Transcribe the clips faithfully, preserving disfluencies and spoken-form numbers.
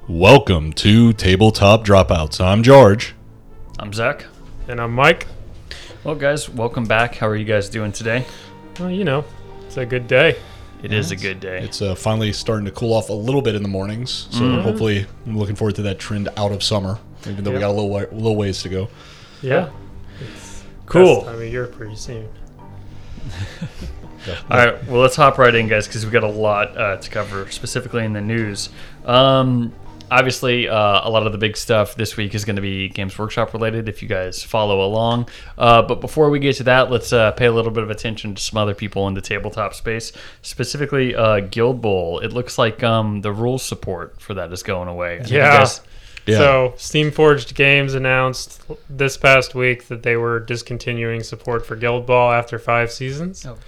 Welcome to Tabletop Dropouts. I'm George. I'm Zach. And I'm Mike. Well, guys, welcome back. How are you guys doing today? Well, you know, it's a good day. It yes. is a good day. It's uh, finally starting to cool off a little bit in the mornings, so mm-hmm. hopefully I'm looking forward to that trend out of summer, even though yep. we got a little way, little ways to go. Yeah. It's cool. I mean, you're pretty soon. Yeah. All right, well, let's hop right in, guys, because we've got a lot uh, to cover, specifically in the news. Um, obviously, uh, a lot of the big stuff this week is going to be Games Workshop related, if you guys follow along. Uh, but before we get to that, let's uh, pay a little bit of attention to some other people in the tabletop space, specifically uh, Guild Bowl. It looks like um, the rules support for that is going away. I yeah. Guys, yeah. So Steamforged Games announced this past week that they were discontinuing support for Guild Ball after five seasons. Oh.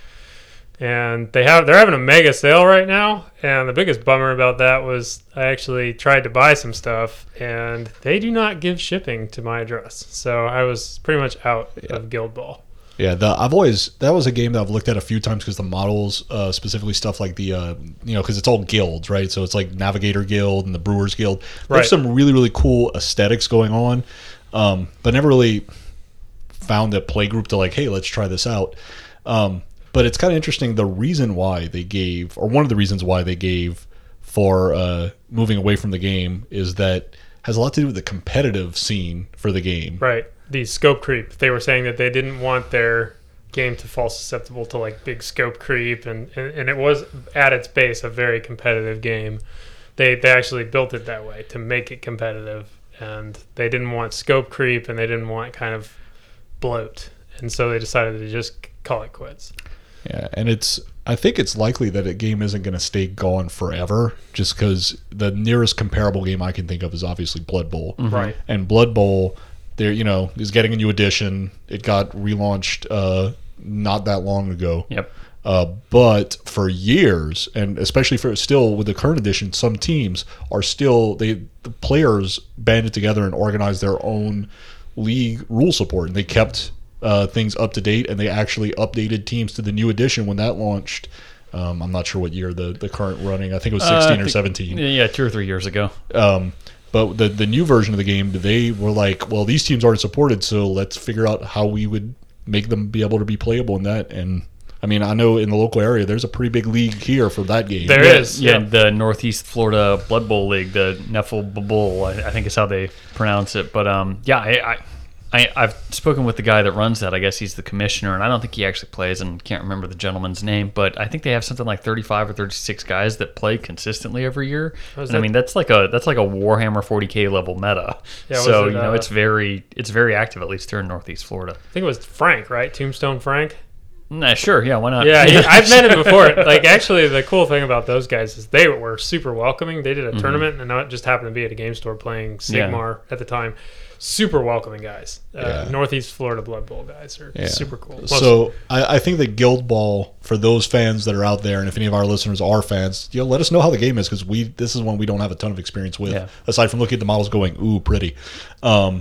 And they have they're having a mega sale right now, and the biggest bummer about that was I actually tried to buy some stuff, and they do not give shipping to my address. So I was pretty much out yeah. of Guild Ball. Yeah, the, I've always that was a game that I've looked at a few times because the models, uh, specifically stuff like the uh, you know, because it's all guilds, right? So it's like Navigator Guild and the Brewers Guild. There's right. some really really cool aesthetics going on, um, but never really found a play group to like, hey, let's try this out. Um, But it's kind of interesting, the reason why they gave, or one of the reasons why they gave for uh, moving away from the game is that has a lot to do with the competitive scene for the game. Right. The scope creep. They were saying that they didn't want their game to fall susceptible to like big scope creep, and, and, and it was at its base a very competitive game. They they actually built it that way to make it competitive, and they didn't want scope creep and they didn't want kind of bloat, and so they decided to just call it quits. Yeah, and it's I think it's likely that a game isn't going to stay gone forever, just because the nearest comparable game I can think of is obviously Blood Bowl. Mm-hmm. Right. And Blood Bowl, there you know, is getting a new edition. It got relaunched uh, not that long ago. Yep. Uh, but for years, and especially for still with the current edition, some teams are still they the players banded together and organized their own league rule support, and they kept Uh, things up to date, and they actually updated teams to the new edition when that launched. Um, I'm not sure what year the, the current running. I think it was sixteen uh, think, or seventeen. Yeah, two or three years ago. Um, but the the new version of the game, they were like, well, these teams aren't supported, so let's figure out how we would make them be able to be playable in that. And I mean, I know in the local area, there's a pretty big league here for that game. There yeah, is, yeah, yeah. The Northeast Florida Blood Bowl League, the Neffel Bowl, I, I think is how they pronounce it. But um, yeah, I. I I, I've spoken with the guy that runs that. I guess he's the commissioner, and I don't think he actually plays, and can't remember the gentleman's name, but I think they have something like thirty-five or thirty-six guys that play consistently every year. And that, I mean, that's like a that's like a Warhammer forty K level meta. Yeah, so it, you know, uh, it's very it's very active, at least here in Northeast Florida. I think it was Frank, right? Tombstone Frank. Nah, sure, yeah, why not? Yeah, he, I've met him before. Like, actually, the cool thing about those guys is they were super welcoming. They did a mm-hmm. tournament, and I just happened to be at a game store playing Sigmar yeah. at the time. Super welcoming guys. Uh, yeah. Northeast Florida Blood Bowl guys are yeah. super cool. Plus, so I, I think that Guild Ball, for those fans that are out there, and if any of our listeners are fans, you know, let us know how the game is, because we this is one we don't have a ton of experience with, yeah. aside from looking at the models going, ooh, pretty. Um,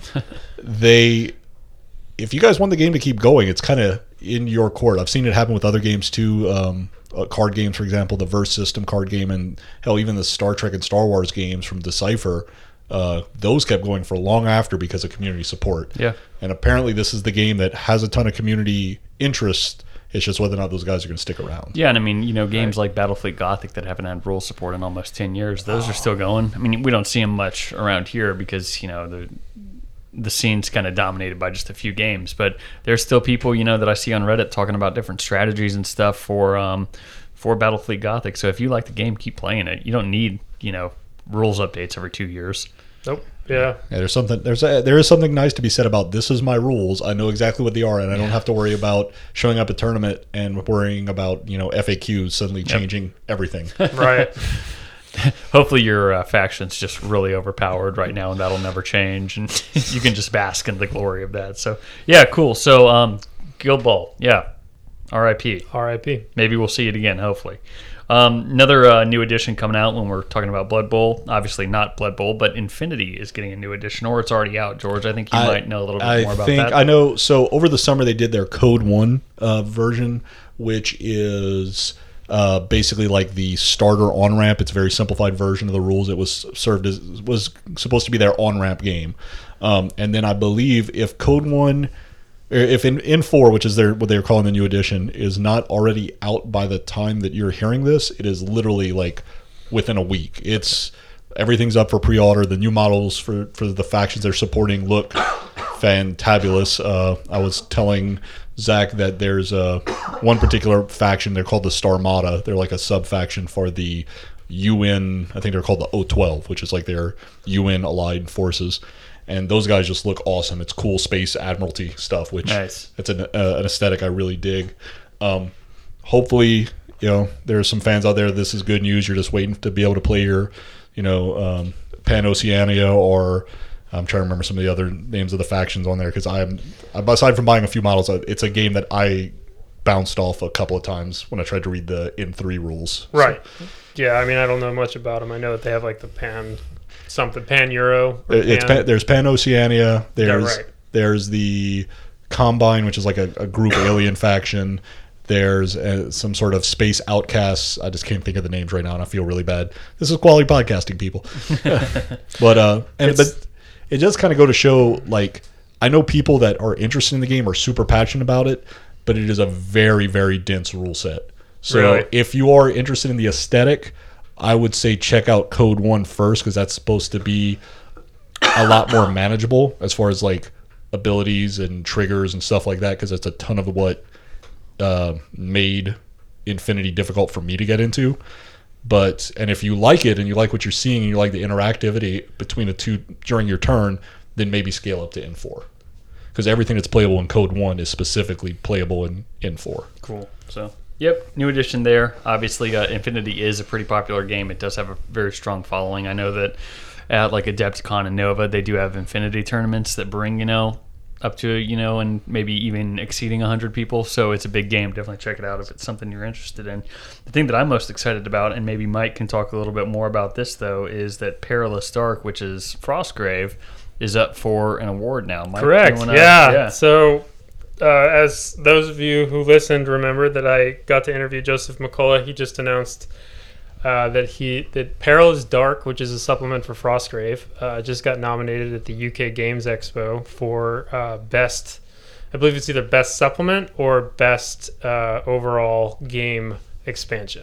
they, if you guys want the game to keep going, it's kind of in your court. I've seen it happen with other games too. Um, uh, card games, for example, the Verse System card game, and hell, even the Star Trek and Star Wars games from Decipher. Uh, those kept going for long after because of community support. Yeah. And apparently this is the game that has a ton of community interest. It's just whether or not those guys are going to stick around. Yeah, and I mean, you know, games right. like Battlefleet Gothic that haven't had rule support in almost ten years, those oh. are still going. I mean, we don't see them much around here because, you know, the the scene's kind of dominated by just a few games. But there's still people, you know, that I see on Reddit talking about different strategies and stuff for um, for Battlefleet Gothic. So if you like the game, keep playing it. You don't need, you know, rules updates every two years. Nope. Yeah. Yeah. There's something. There's a, there is something nice to be said about this is my rules. I know exactly what they are, and I don't have to worry about showing up at tournament and worrying about, you know, F A Qs suddenly changing yep. everything. Right. Hopefully your uh, faction's just really overpowered right now, and that'll never change, and you can just bask in the glory of that. So yeah, cool. So um, Guild Ball, yeah, R I P R I P Maybe we'll see it again. Hopefully. Um, another uh, new edition coming out when we're talking about Blood Bowl. Obviously not Blood Bowl, but Infinity is getting a new edition, or it's already out. George, I think you I, might know a little bit I more about think, that. I know. So over the summer they did their Code One uh, version, which is uh, basically like the starter on ramp. It's a very simplified version of the rules. It was served as was supposed to be their on ramp game, um, and then I believe if Code One, if in, in four, which is their what they're calling the new edition, is not already out by the time that you're hearing this, it is literally like within a week. It's everything's up for pre-order. The new models for for the factions they're supporting look fantabulous. Uh, I was telling Zach that there's uh, one particular faction. They're called the Starmada. They're like a sub-faction for the U N. I think they're called the O twelve, which is like their U N allied forces. And those guys just look awesome. It's cool space admiralty stuff, which nice. It's an, uh, an aesthetic I really dig. Um, hopefully, you know, there's some fans out there. This is good news. You're just waiting to be able to play your, you know, um, Pan Oceania, or I'm trying to remember some of the other names of the factions on there, because I'm, aside from buying a few models, it's a game that I bounced off a couple of times when I tried to read the N three rules. Right. So. Yeah, I mean, I don't know much about them. I know that they have like the Pan something, Pan Euro. It's Pan, Pan, there's Pan Oceania. There's yeah, right. there's the Combine, which is like a, a group alien faction. There's uh, some sort of space outcasts. I just can't think of the names right now, and I feel really bad. This is quality podcasting, people. but uh, and it's, but it does kind of go to show, like, I know people that are interested in the game are super passionate about it, but it is a very, very dense rule set. So really? If you are interested in the aesthetic, I would say check out Code One first, because that's supposed to be a lot more manageable as far as like abilities and triggers and stuff like that, because it's a ton of what uh, made Infinity difficult for me to get into. But and if you like it and you like what you're seeing and you like the interactivity between the two during your turn, then maybe scale up to N four, because everything that's playable in Code One is specifically playable in N four. Cool. So. Yep, new edition there. Obviously, uh, Infinity is a pretty popular game. It does have a very strong following. I know that at like Adepticon and Nova, they do have Infinity tournaments that bring, you know, up to, you know, and maybe even exceeding one hundred people. So it's a big game. Definitely check it out if it's something you're interested in. The thing that I'm most excited about, and maybe Mike can talk a little bit more about this, though, is that Perilous Dark, which is Frostgrave, is up for an award now. Mike, correct. wanna, yeah. yeah. So... Uh, as those of you who listened remember that I got to interview Joseph McCullough, he just announced uh, that he that Perilous Dark, which is a supplement for Frostgrave, uh, just got nominated at the U K Games Expo for uh, best. I believe it's either best supplement or best uh, overall game expansion.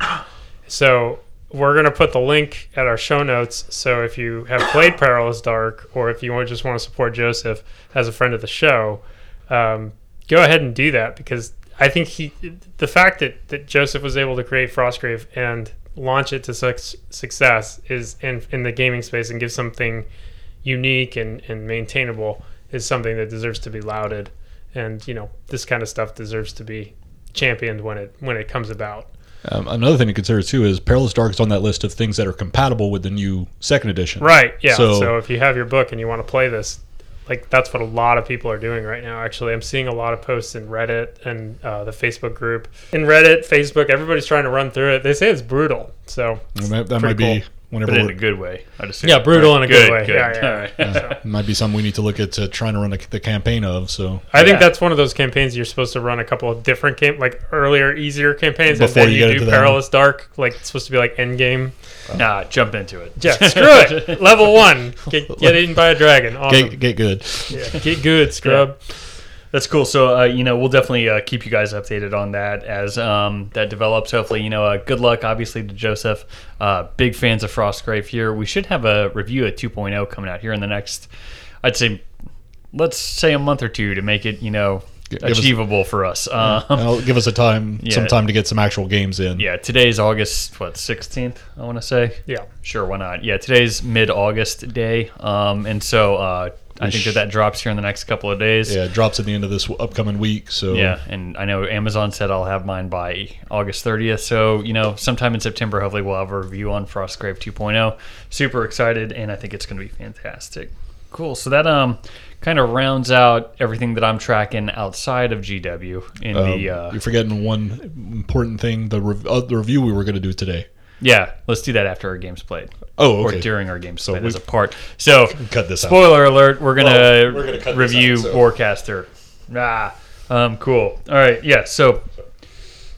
So we're gonna put the link at our show notes. So if you have played Perilous Dark, or if you just want to support Joseph as a friend of the show. Um, Go ahead and do that, because I think he, the fact that, that Joseph was able to create Frostgrave and launch it to such success is in in the gaming space and give something unique and, and maintainable is something that deserves to be lauded. And, you know, this kind of stuff deserves to be championed when it when it comes about. Um, another thing to consider, too, is Perilous Dark is on that list of things that are compatible with the new second edition. Right, yeah. So, so if you have your book and you want to play this, like, that's what a lot of people are doing right now, actually. I'm seeing a lot of posts in Reddit and uh, the Facebook group. In Reddit, Facebook, everybody's trying to run through it. They say it's brutal, so that, that might be... Cool. Whenever but in a good way. I just yeah, brutal right. in a good, good way. Good. Yeah, yeah, All right. yeah. So. It might be something we need to look at to trying to run a, the campaign of. So I think yeah. that's one of those campaigns you're supposed to run a couple of different camp, like earlier, easier campaigns, before and then you, you get do into Perilous that. Dark. Like it's supposed to be like end game. Nah, jump into it. Yeah, screw it. Level one, get, get eaten by a dragon. Awesome. Get, get good. Yeah, get good, scrub. Yeah. That's cool. So, uh, you know, we'll definitely uh, keep you guys updated on that as um, that develops. Hopefully, you know, uh, good luck, obviously, to Joseph. Uh, big fans of Frostgrave here. We should have a review at two point oh coming out here in the next, I'd say, let's say a month or two to make it, you know, give achievable us, for us. Um, I'll give us a time, yeah. some time to get some actual games in. Yeah, today's August, what, sixteenth, I want to say? Yeah. Sure, why not? Yeah, today's mid-August day. Um, and so... Uh, I think that that drops here in the next couple of days. Yeah, it drops at the end of this upcoming week. So yeah, and I know Amazon said I'll have mine by August thirtieth. So, you know, sometime in September, hopefully we'll have a review on Frostgrave two point oh. Super excited, and I think it's going to be fantastic. Cool. So that um kind of rounds out everything that I'm tracking outside of G W. In um, the uh, you're forgetting one important thing: the rev- uh, the review we were going to do today. Yeah, let's do that after our game's played. Oh, okay. Or during our game's so played as a part. So, cut this spoiler out. alert, we're going well, we're gonna review out, so. Warcaster. Ah, um, cool. All right, yeah, so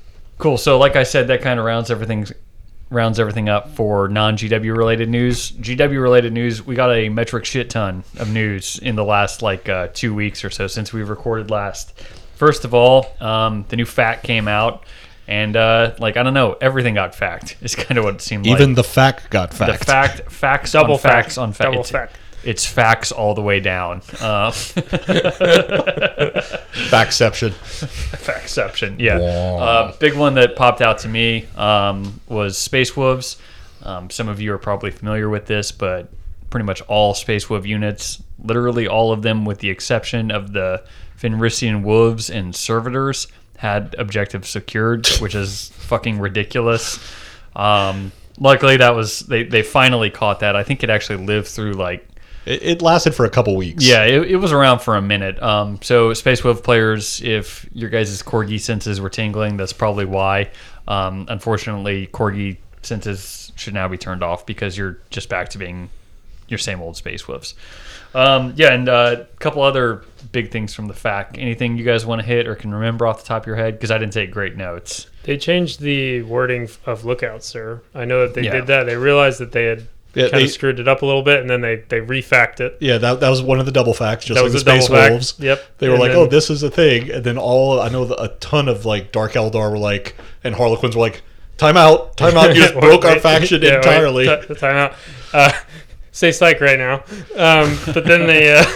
Cool. So, like I said, that kind of rounds everything rounds everything up for non-G W related news. G W related news, we got a metric shit ton of news in the last like uh, two weeks or so since we recorded last. First of all, um, the new F A Q came out, and uh, like I don't know, everything got fact. It's kind of what it seemed Even like. the fact got fact. The fact, facts, Double on fact. facts on fact. Double It's, fact. it's facts all the way down. Uh, Factception. Factception, yeah. Wow. Uh, big one that popped out to me um, was Space Wolves. Um, some of you are probably familiar with this, but pretty much all Space Wolf units, literally all of them with the exception of the Fenrisian Wolves and Servitors, had objectives secured, which is fucking ridiculous. Um, luckily, that was they, they finally caught that. I think it actually lived through like It, it lasted for a couple weeks. yeah, it, it was around for a minute. Um, so Space Wolf players, if your guys' Corgi senses were tingling, that's probably why. Um, unfortunately, Corgi senses should now be turned off because you're just back to being your same old Space Wolves. Um, yeah, and uh, a couple other big things from the F A Q. Anything you guys want to hit or can remember off the top of your head? Because I didn't take great notes. They changed the wording of Lookout, sir. I know that they Yeah. did that. They realized that they had Yeah, kind they- of screwed it up a little bit, and then they, they refact it. Yeah, that, that was one of the double facts, just That like was the a Space double fact. Wolves. Yep. They were And like, then- oh, this is a thing. And then all, I know the, a ton of like Dark Eldar were like, and Harlequins were like, time out, time out. You just broke our Wait, faction yeah, entirely. Wait, t- time out. Uh, stay psych right now. Um, but then they, uh,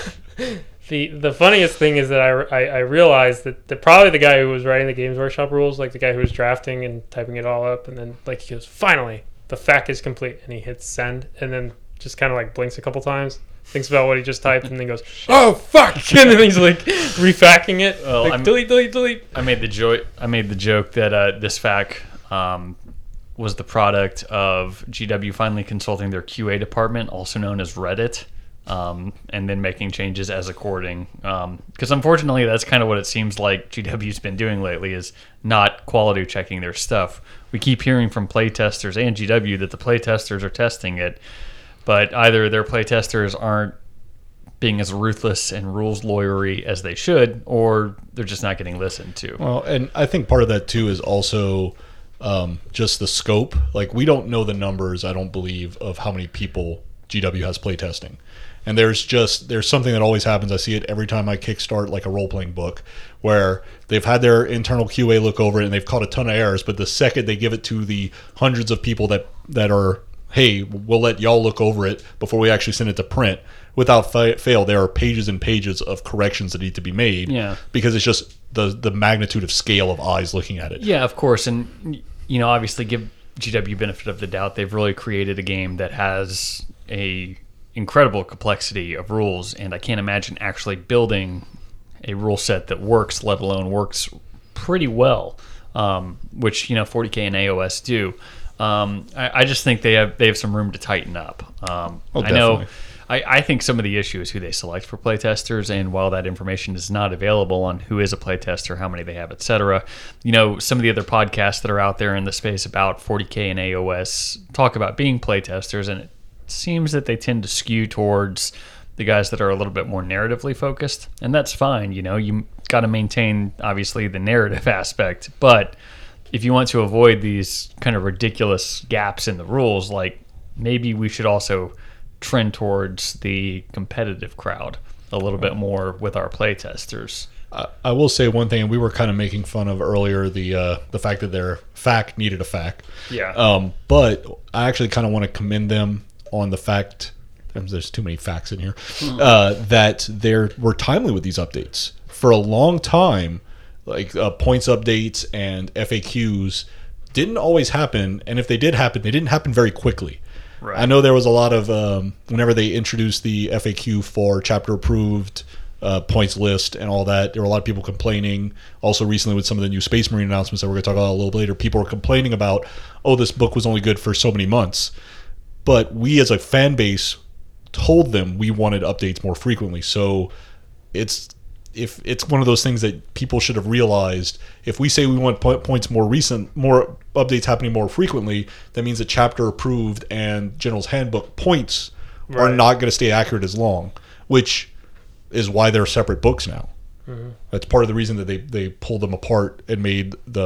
the the funniest thing is that I, I, I realized that the, probably the guy who was writing the Games Workshop rules, like the guy who was drafting and typing it all up, and then like he goes, finally, the F A Q is complete, and he hits send, and then just kind of like blinks a couple times, thinks about what he just typed, and then goes, oh fuck, and then he's like refacking it, Well, like I'm- delete, delete, delete. I made the joke. I made the joke that uh, this F A Q um, was the product of G W finally consulting their Q A department, also known as Reddit, um, and then making changes as according. Because unfortunately, that's kind of what it seems like G W's been doing lately, is not quality checking their stuff. We keep hearing from playtesters and G W that the playtesters are testing it, but either their playtesters aren't being as ruthless and rules lawyery as they should, or they're just not getting listened to. Well, and I think part of that too is also um, just the scope. Like, we don't know the numbers, I don't believe, of how many people G W has playtesting. And there's just, there's something that always happens. I see it every time I kickstart like a role-playing book, where they've had their internal Q A look over it and they've caught a ton of errors, but the second they give it to the hundreds of people that, that are, hey, we'll let y'all look over it before we actually send it to print, without fa- fail, there are pages and pages of corrections that need to be made. Yeah. Because it's just the the magnitude of scale of eyes looking at it. Yeah, of course. And, you know, obviously give G W benefit of the doubt. They've really created a game that has a incredible complexity of rules, and I can't imagine actually building a rule set that works, let alone works pretty well, um, which, you know, forty K and A O S do. Um, I, I just think they have they have some room to tighten up. Um, Oh, I know. definitely. I, I think some of the issue is who they select for playtesters, and while that information is not available on who is a playtester, how many they have, et cetera, you know, some of the other podcasts that are out there in the space about forty K and A O S talk about being playtesters, and it seems that they tend to skew towards the guys that are a little bit more narratively focused, and that's fine. You know, you got to maintain, obviously, the narrative aspect, but if you want to avoid these kind of ridiculous gaps in the rules, like, maybe we should also trend towards the competitive crowd a little bit more with our playtesters. I, I will say one thing, and we were kind of making fun of earlier, the uh, the fact that their F A Q needed a F A Q. Yeah. Um, but I actually kind of want to commend them on the fact, there's too many facts in here, uh, that they were timely with these updates. For a long time, like uh, points updates and F A Qs didn't always happen, and if they did happen, they didn't happen very quickly. Right. I know there was a lot of, um, whenever they introduced the F A Q for chapter approved uh, points list and all that, there were a lot of people complaining. Also recently with some of the new Space Marine announcements that we're going to talk about a little bit later, people were complaining about, oh, this book was only good for so many months. But we as a fan base told them we wanted updates more frequently. So it's if it's one of those things that people should have realized. If we say we want po- points more recent, more updates happening more frequently, that means that chapter approved and General's Handbook points are Right. not going to stay accurate as long, which is why they're separate books now. Mm-hmm. That's part of the reason that they, they pulled them apart and made the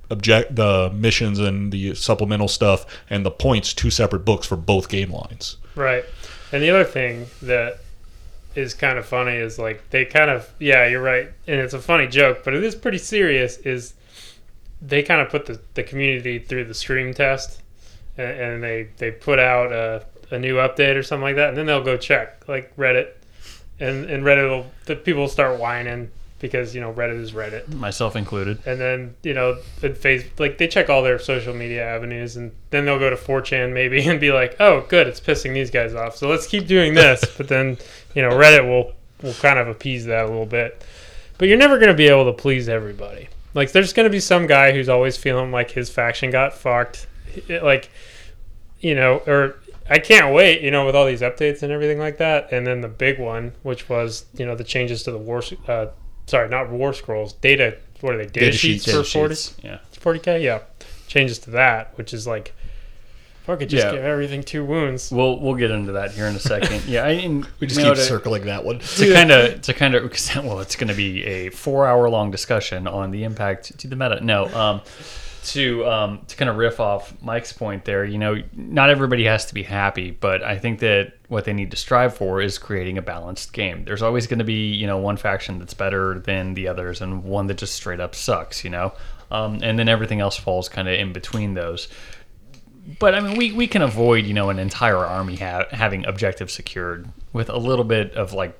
object the missions and the supplemental stuff and the points two separate books for both game lines. Right. And the other thing that is kind of funny is like they kind of yeah you're right, and it's a funny joke, but it is pretty serious, is they kind of put the, the community through the stream test, and, and they they put out a, a new update or something like that, and then they'll go check like Reddit, and and Reddit will the people will start whining because, you know, Reddit is Reddit, myself included. And then, you know, face like they check all their social media avenues, and then they'll go to four chan maybe and be like, oh, good, it's pissing these guys off, so let's keep doing this. But then, you know, Reddit will will kind of appease that a little bit. But you're never going to be able to please everybody. Like, there's going to be some guy who's always feeling like his faction got fucked. Like, you know, or I can't wait, you know, with all these updates and everything like that. And then the big one, which was, you know, the changes to the war, uh, sorry, not war scrolls, data, what are they, data, data sheets, sheets for forty? Yeah. forty K? Yeah. Changes to that, which is like, fuck it, just yeah. give everything two wounds. We'll we'll get into that here in a second. Yeah, I and, we just keep know, to, circling that one. To kind of to kind of well, it's going to be a four hour long discussion on the impact to the meta. No, um, to um to kind of riff off Mike's point there. You know, not everybody has to be happy, but I think that what they need to strive for is creating a balanced game. There's always going to be, you know, one faction that's better than the others, and one that just straight up sucks. You know, um, and then everything else falls kind of in between those. But, I mean, we, we can avoid, you know, an entire army ha- having objectives secured with a little bit of, like,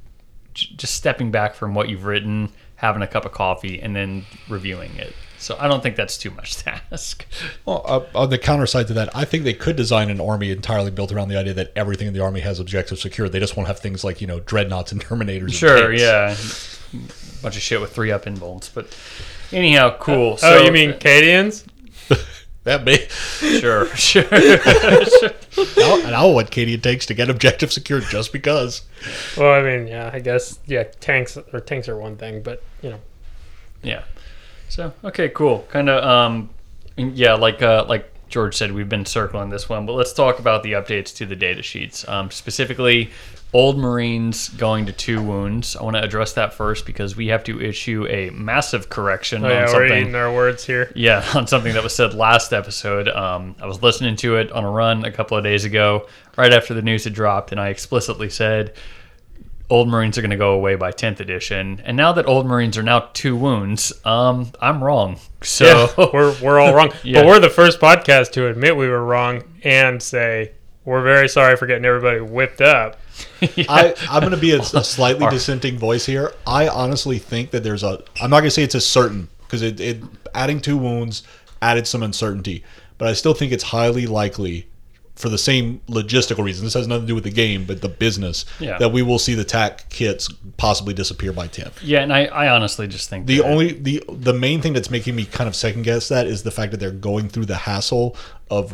j- just stepping back from what you've written, having a cup of coffee, and then reviewing it. So I don't think that's too much to ask. Well, uh, on the counter side to that, I think they could design an army entirely built around the idea that everything in the army has objectives secured. They just won't have things like, you know, dreadnoughts and terminators. Sure, and yeah. Bunch of shit with three up invulns. But anyhow, cool. Uh, so, oh, you mean Cadians? That may sure, sure. sure. I'll, and I'll what Cadian takes to get objective secured just because. Well, I mean, yeah, I guess, yeah, tanks or tanks are one thing, but, you know. Yeah. So, okay, cool. Kind of, um, yeah, like uh, like George said, we've been circling this one, but let's talk about the updates to the data sheets. Um, specifically, Old Marines going to two wounds. I want to address that first because we have to issue a massive correction oh, on yeah, something. we're eating our words here. Yeah, on something that was said last episode. Um, I was listening to it on a run a couple of days ago, right after the news had dropped, and I explicitly said Old Marines are going to go away by tenth edition. And now that Old Marines are now two wounds, um, I'm wrong. So yeah, we're we're all wrong. Yeah. But we're the first podcast to admit we were wrong and say we're very sorry for getting everybody whipped up. yeah. I, I'm going to be a, a slightly dissenting voice here. I honestly think that there's a... I'm not going to say it's a certain, because it, it adding two wounds added some uncertainty. But I still think it's highly likely, for the same logistical reasons, this has nothing to do with the game, but the business, yeah. that we will see the T A C kits possibly disappear by tenth. Yeah, and I, I honestly just think the that only the the main thing that's making me kind of second guess that is the fact that they're going through the hassle of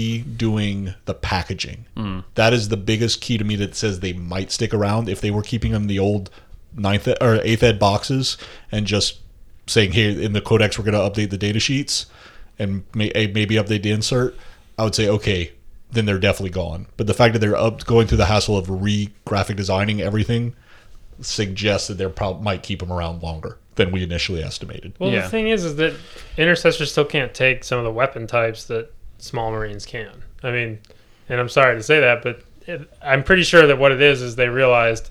redoing the packaging. Mm. That is the biggest key to me that says they might stick around. If they were keeping them the old ninth or eighth ed boxes and just saying, here in the codex we're going to update the data sheets and may, maybe update the insert, I would say okay, then they're definitely gone. But the fact that they're up going through the hassle of re-graphic designing everything suggests that they probably might keep them around longer than we initially estimated. Well, yeah. the thing is, is that intercessors still can't take some of the weapon types that small marines can. I mean, and I'm sorry to say that, but it, I'm pretty sure that what it is is they realized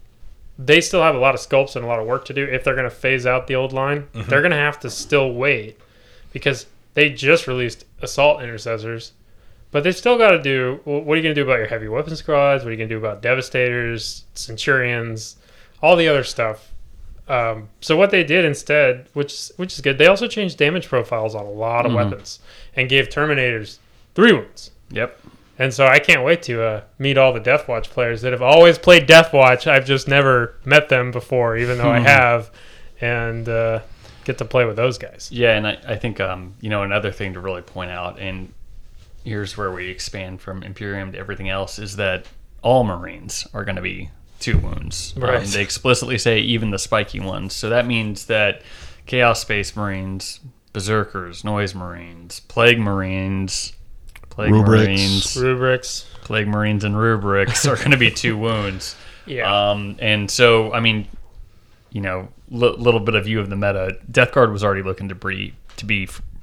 they still have a lot of sculpts and a lot of work to do. If they're going to phase out the old line, mm-hmm. they're going to have to still wait because they just released assault intercessors. But they still got to do, what are you going to do about your heavy weapon squads? What are you going to do about devastators, centurions, all the other stuff? Um, so what they did instead, which which is good, they also changed damage profiles on a lot of mm-hmm. weapons and gave Terminators three wounds. Yep. And so I can't wait to uh, meet all the Deathwatch players that have always played Deathwatch. I've just never met them before, even though I have, and uh, get to play with those guys. Yeah, and I, I think, um, you know, another thing to really point out, and here's where we expand from Imperium to everything else, is that all Marines are going to be two wounds. Right. Um, they explicitly say even the spiky ones. So that means that Chaos Space Marines, Berserkers, Noise Marines, Plague Marines, Plague Rubrics. Marines, Rubrics, Plague Marines, and Rubrics are going to be two wounds. Yeah. Um, and so, I mean, you know, li- little bit of view of the meta. Death Guard was already looking to be to be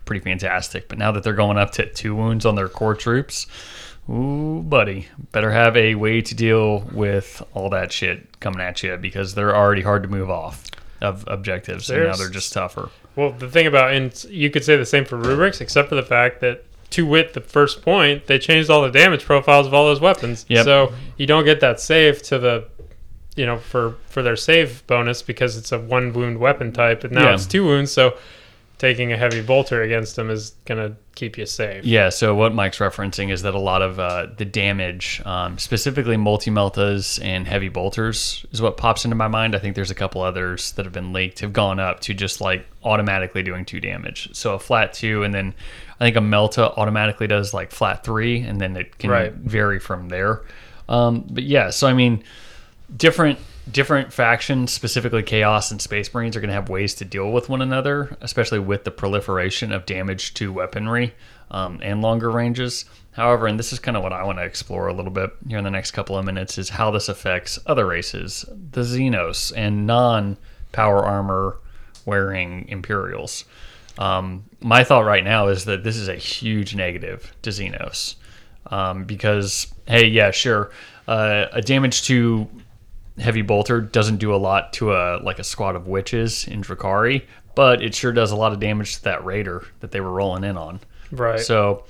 pretty fantastic. But now that they're going up to two wounds on their core troops, ooh, buddy, better have a way to deal with all that shit coming at you, because they're already hard to move off of objectives, There's, and now they're just tougher. Well, the thing about, and you could say the same for rubrics, except for the fact that to wit the first point, they changed all the damage profiles of all those weapons. Yep. So you don't get that save to the, you know, for, for their save bonus, because it's a one wound weapon type, and now yeah. it's two wounds. So taking a heavy bolter against them is going to keep you safe. Yeah, so what Mike's referencing is that a lot of uh, the damage, um, specifically multi-meltas and heavy bolters, is what pops into my mind. I think there's a couple others that have been leaked, have gone up to just like automatically doing two damage. So a flat two, and then I think a melta automatically does like flat three, and then it can right. vary from there. Um, but yeah, so I mean, different... Different factions, specifically Chaos and Space Marines, are going to have ways to deal with one another, especially with the proliferation of damage to weaponry um, and longer ranges. However, and this is kind of what I want to explore a little bit here in the next couple of minutes, is how this affects other races, the Xenos and non-power armor wearing Imperials. Um, my thought right now is that this is a huge negative to Xenos um, because, hey, yeah, sure, uh, a damage to heavy bolter doesn't do a lot to a like a squad of witches in Drukhari, but it sure does a lot of damage to that raider that they were rolling in on. Right. So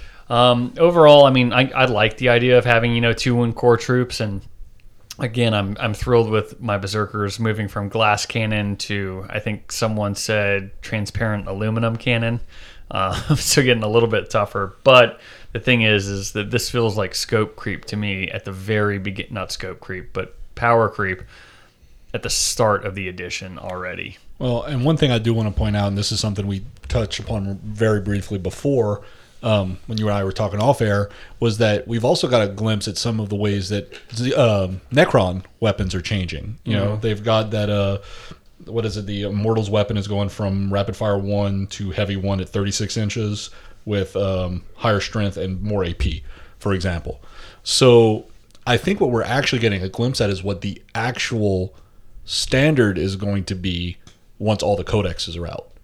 um, overall, I mean, I, I like the idea of having, you know, two wound core troops, and again, I'm I'm thrilled with my berserkers moving from glass cannon to, I think someone said, transparent aluminum cannon. Uh, so getting a little bit tougher, but the thing is, is that this feels like scope creep to me at the very begin. Not scope creep, but power creep at the start of the edition already. Well, and one thing I do want to point out, and this is something we touched upon very briefly before, um, when you and I were talking off air, was that we've also got a glimpse at some of the ways that um, Necron weapons are changing. You know, mm-hmm. they've got that, uh, what is it, the Immortals weapon is going from rapid fire one to heavy one at thirty-six inches with um, higher strength and more A P, for example. So I think what we're actually getting a glimpse at is what the actual standard is going to be once all the codexes are out.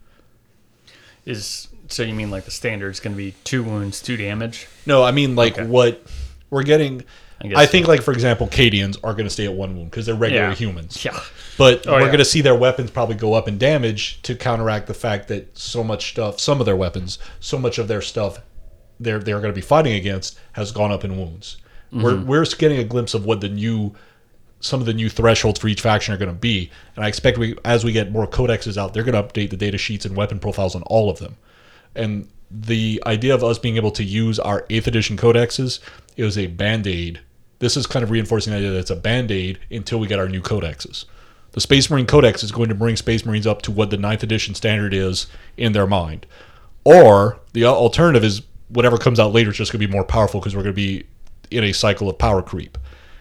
Is so you mean like the standard is going to be two wounds, two damage? No, I mean like okay. what we're getting. I, guess I think, so. like for example, Cadians are going to stay at one wound because they're regular yeah. humans. Yeah. But oh, we're yeah. going to see their weapons probably go up in damage to counteract the fact that so much stuff, some of their weapons, so much of their stuff they're they're going to be fighting against has gone up in wounds. Mm-hmm. We're we're getting a glimpse of what the new, some of the new thresholds for each faction are going to be, and I expect we as we get more codexes out, they're going to update the data sheets and weapon profiles on all of them. And the idea of us being able to use our eighth edition codexes is a band-aid. This is kind of reinforcing the idea that it's a band-aid until we get our new codexes. The Space Marine Codex is going to bring Space Marines up to what the ninth edition standard is in their mind, or the alternative is whatever comes out later is just going to be more powerful because we're going to be in a cycle of power creep.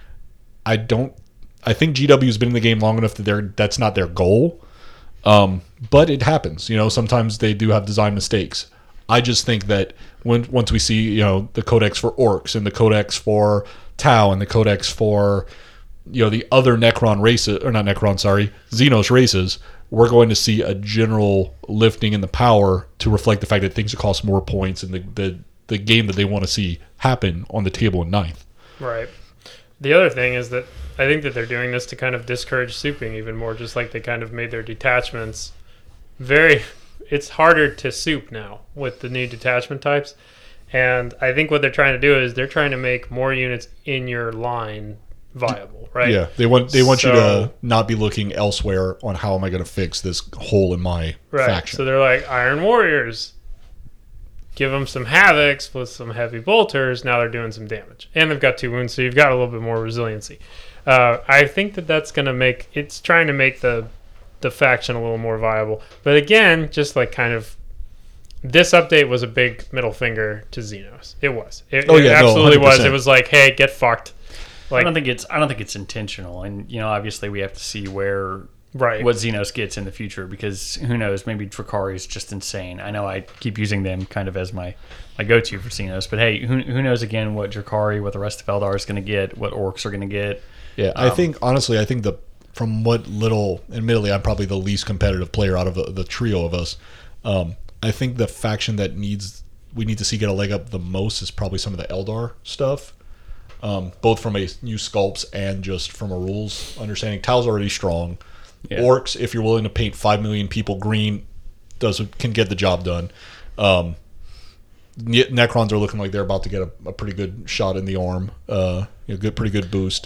I don't. I think G W has been in the game long enough that they're that's not their goal, um, but it happens. You know, sometimes they do have design mistakes. I just think that when once we see, you know, the codex for orcs and the codex for Tau and the codex for, you know, the other Necron races, or not Necron, sorry, Xenos races, we're going to see a general lifting in the power to reflect the fact that things cost more points and the the the game that they want to see happen on the table in ninth. Right. The other thing is that I think that they're doing this to kind of discourage souping even more, just like they kind of made their detachments very... It's harder to soup now with the new detachment types. And I think what they're trying to do is they're trying to make more units in your line viable, right? Yeah, they want they want so, you to not be looking elsewhere on how am I going to fix this hole in my right. faction. So they're like, Iron Warriors... Give them some Havocs with some heavy bolters. Now they're doing some damage. And they've got two wounds, so you've got a little bit more resiliency. Uh, I think that that's going to make... It's trying to make the the faction a little more viable. But again, just like kind of... This update was a big middle finger to Xenos. It was. It, oh, it yeah, absolutely no, was. It was like, hey, get fucked. Like, I don't think it's I don't think it's intentional. And, you know, obviously we have to see where... Right. What Xenos gets in the future, because who knows, maybe Drukhari is just insane. I know I keep using them kind of as my, my go-to for Xenos, but hey, who who knows again what Drukhari, what the rest of Eldar is going to get, what orcs are going to get. Yeah, um, I think, honestly, I think the from what little, admittedly, I'm probably the least competitive player out of the, the trio of us. Um, I think the faction that needs we need to see get a leg up the most is probably some of the Eldar stuff, um, both from a new sculpts and just from a rules understanding. Tau's already strong. Yeah. Orcs, if you're willing to paint five million people green, does can get the job done. Um, Necrons are looking like they're about to get a, a pretty good shot in the arm, uh, you know, good, pretty good boost.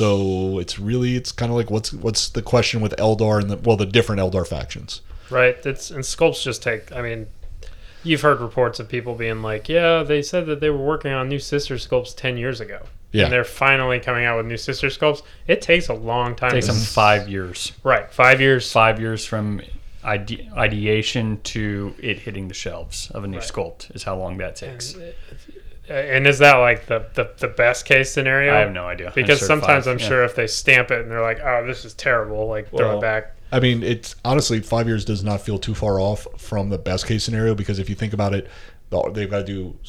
So it's really, it's kind of like what's what's the question with Eldar and the, well, the different Eldar factions. Right. It's and sculpts just take. I mean, you've heard reports of people being like, "Yeah, they said that they were working on new sister sculpts ten years ago, yeah, and they're finally coming out with new sister sculpts." It takes a long time. It takes to them five years. Right, five years. Five years from ide- ideation to it hitting the shelves of a new right. sculpt is how long that takes. And, and is that like the, the, the best case scenario? I have no idea. Because I'm sometimes five, I'm yeah. sure if they stamp it and they're like, "Oh, this is terrible," like throw well, it back. I mean, it's honestly five years does not feel too far off from the best case scenario, because if you think about it, they've got to do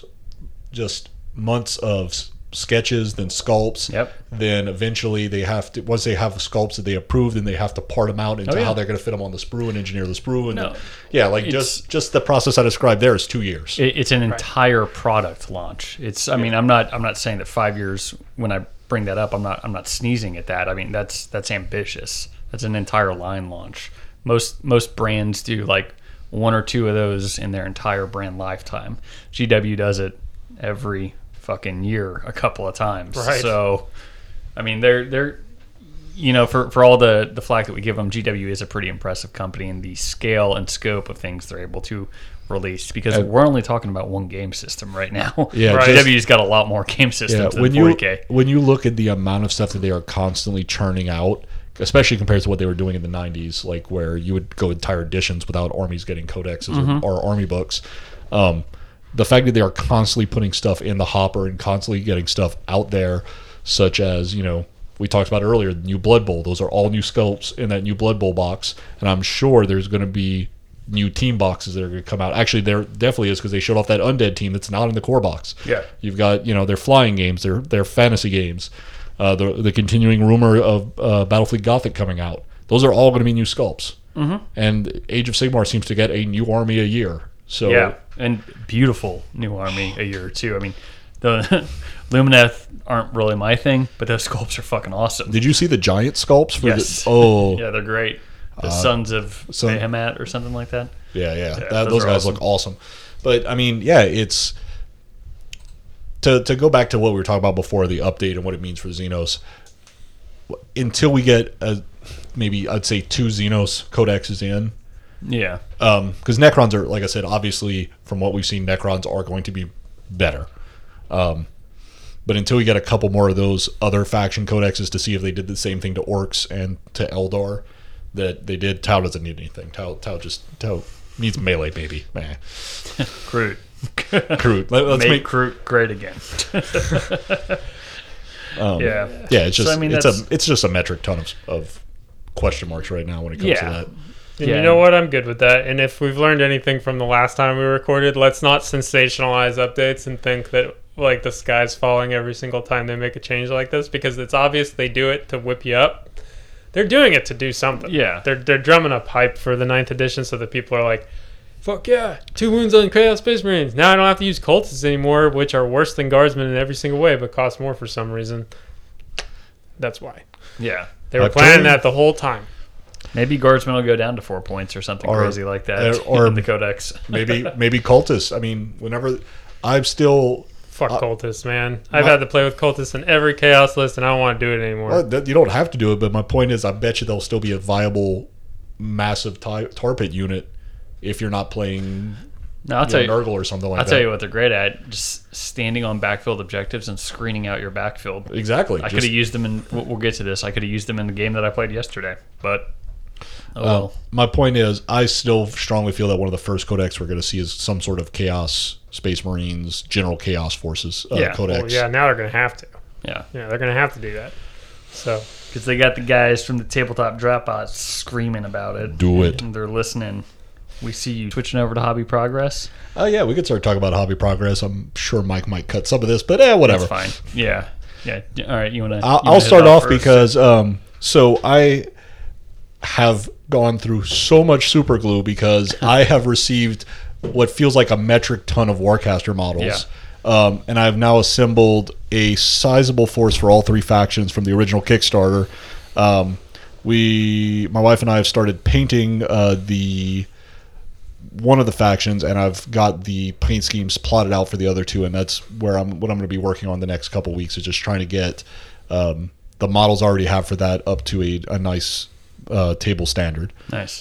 just months of sketches, then sculpts, yep. then eventually they have to, once they have sculpts that they approved, then they have to part them out into oh, yeah. how they're going to fit them on the sprue and engineer the sprue. And no, then, yeah, like just just the process I described there is two years. It, it's an right. entire product launch. It's I yeah. mean, I'm not I'm not saying that five years when I bring that up, I'm not I'm not sneezing at that. I mean, that's that's ambitious. That's an entire line launch. Most most brands do like one or two of those in their entire brand lifetime. G W does it every fucking year a couple of times. Right. So, I mean, they're they're you know, for, for all the the flack that we give them, G W is a pretty impressive company in the scale and scope of things they're able to release, because uh, we're only talking about one game system right now. Yeah, right. G W's got a lot more game systems yeah, when than forty K. You, when you look at the amount of stuff that they are constantly churning out, especially compared to what they were doing in the nineties, like where you would go entire editions without armies getting codexes mm-hmm. or, or army books. Um, the fact that they are constantly putting stuff in the hopper and constantly getting stuff out there, such as, you know, we talked about earlier, the new Blood Bowl. Those are all new sculpts in that new Blood Bowl box. And I'm sure there's going to be new team boxes that are going to come out. Actually, there definitely is, because they showed off that Undead team that's not in the core box. Yeah. You've got, you know, their flying games, their, their fantasy games. Uh, the the continuing rumor of uh, Battlefleet Gothic coming out. Those are all going to be new sculpts. Mm-hmm. And Age of Sigmar seems to get a new army a year. So yeah, and beautiful new army a year too. I mean, the Lumineth aren't really my thing, but those sculpts are fucking awesome. Did you see the giant sculpts? For yes. The, oh. yeah, they're great. The uh, Sons of son, Behemat or something like that. Yeah, yeah. yeah that, those, those guys awesome. Look awesome. But, I mean, yeah, it's... To to go back to what we were talking about before, the update and what it means for Xenos, until we get a, maybe I'd say two Xenos codexes in. Yeah. Um, because Necrons are, like I said, obviously from what we've seen, Necrons are going to be better. Um, but until we get a couple more of those other faction codexes to see if they did the same thing to Orcs and to Eldar that they did, Tau doesn't need anything. Tau Tau just Tau needs melee, baby. Man. Crude. Crude. Let, let's make, make Crude great again. um, yeah, yeah. It's just, so, I mean, it's that's, a, it's just a metric ton of, of question marks right now when it comes yeah. to that. And yeah. you know what? I'm good with that. And if we've learned anything from the last time we recorded, let's not sensationalize updates and think that like the sky's falling every single time they make a change like this, because it's obvious they do it to whip you up. They're doing it to do something. Yeah, they're they're drumming up hype for the ninth edition, so that people are like, fuck yeah, two wounds on Chaos Space Marines. Now I don't have to use cultists anymore, which are worse than guardsmen in every single way, but cost more for some reason. That's why. Yeah. They were uh, planning that the whole time. Maybe guardsmen will go down to four points or something or, crazy like that. Or in the codex. maybe maybe cultists. I mean, whenever I'm still... Fuck uh, cultists, man. I've my, had to play with cultists in every Chaos list, and I don't want to do it anymore. Well, that, you don't have to do it, but my point is I bet you there'll still be a viable, massive tar, tar pit unit if you're not playing no, I'll tell know, you, Nurgle or something like I'll that. I'll tell you what they're great at, just standing on backfield objectives and screening out your backfield. Exactly. I could have used them in, we'll get to this, I could have used them in the game that I played yesterday, but oh well. Uh, my point is, I still strongly feel that one of the first codex we're going to see is some sort of Chaos Space Marines, General Chaos Forces uh, yeah. codex. Well, yeah, now they're going to have to. Yeah. Yeah, they're going to have to do that. So... Because they got the guys from the Tabletop Dropbots screaming about it. Do it. And they're listening. We see you switching over to Hobby Progress. Oh, uh, yeah, we could start talking about Hobby Progress. I'm sure Mike might cut some of this, but eh, whatever. That's fine. Yeah. Yeah. All right, you want to... I'll, I'll start off first? because... Um, so I have gone through so much super glue because I have received what feels like a metric ton of Warcaster models. Yeah. Um, and I've now assembled a sizable force for all three factions from the original Kickstarter. Um, we, my wife and I have started painting uh, the one of the factions, and I've got the paint schemes plotted out for the other two, and that's where I'm what I'm going to be working on the next couple weeks, is just trying to get um, the models I already have for that up to a, a nice uh, table standard. Nice.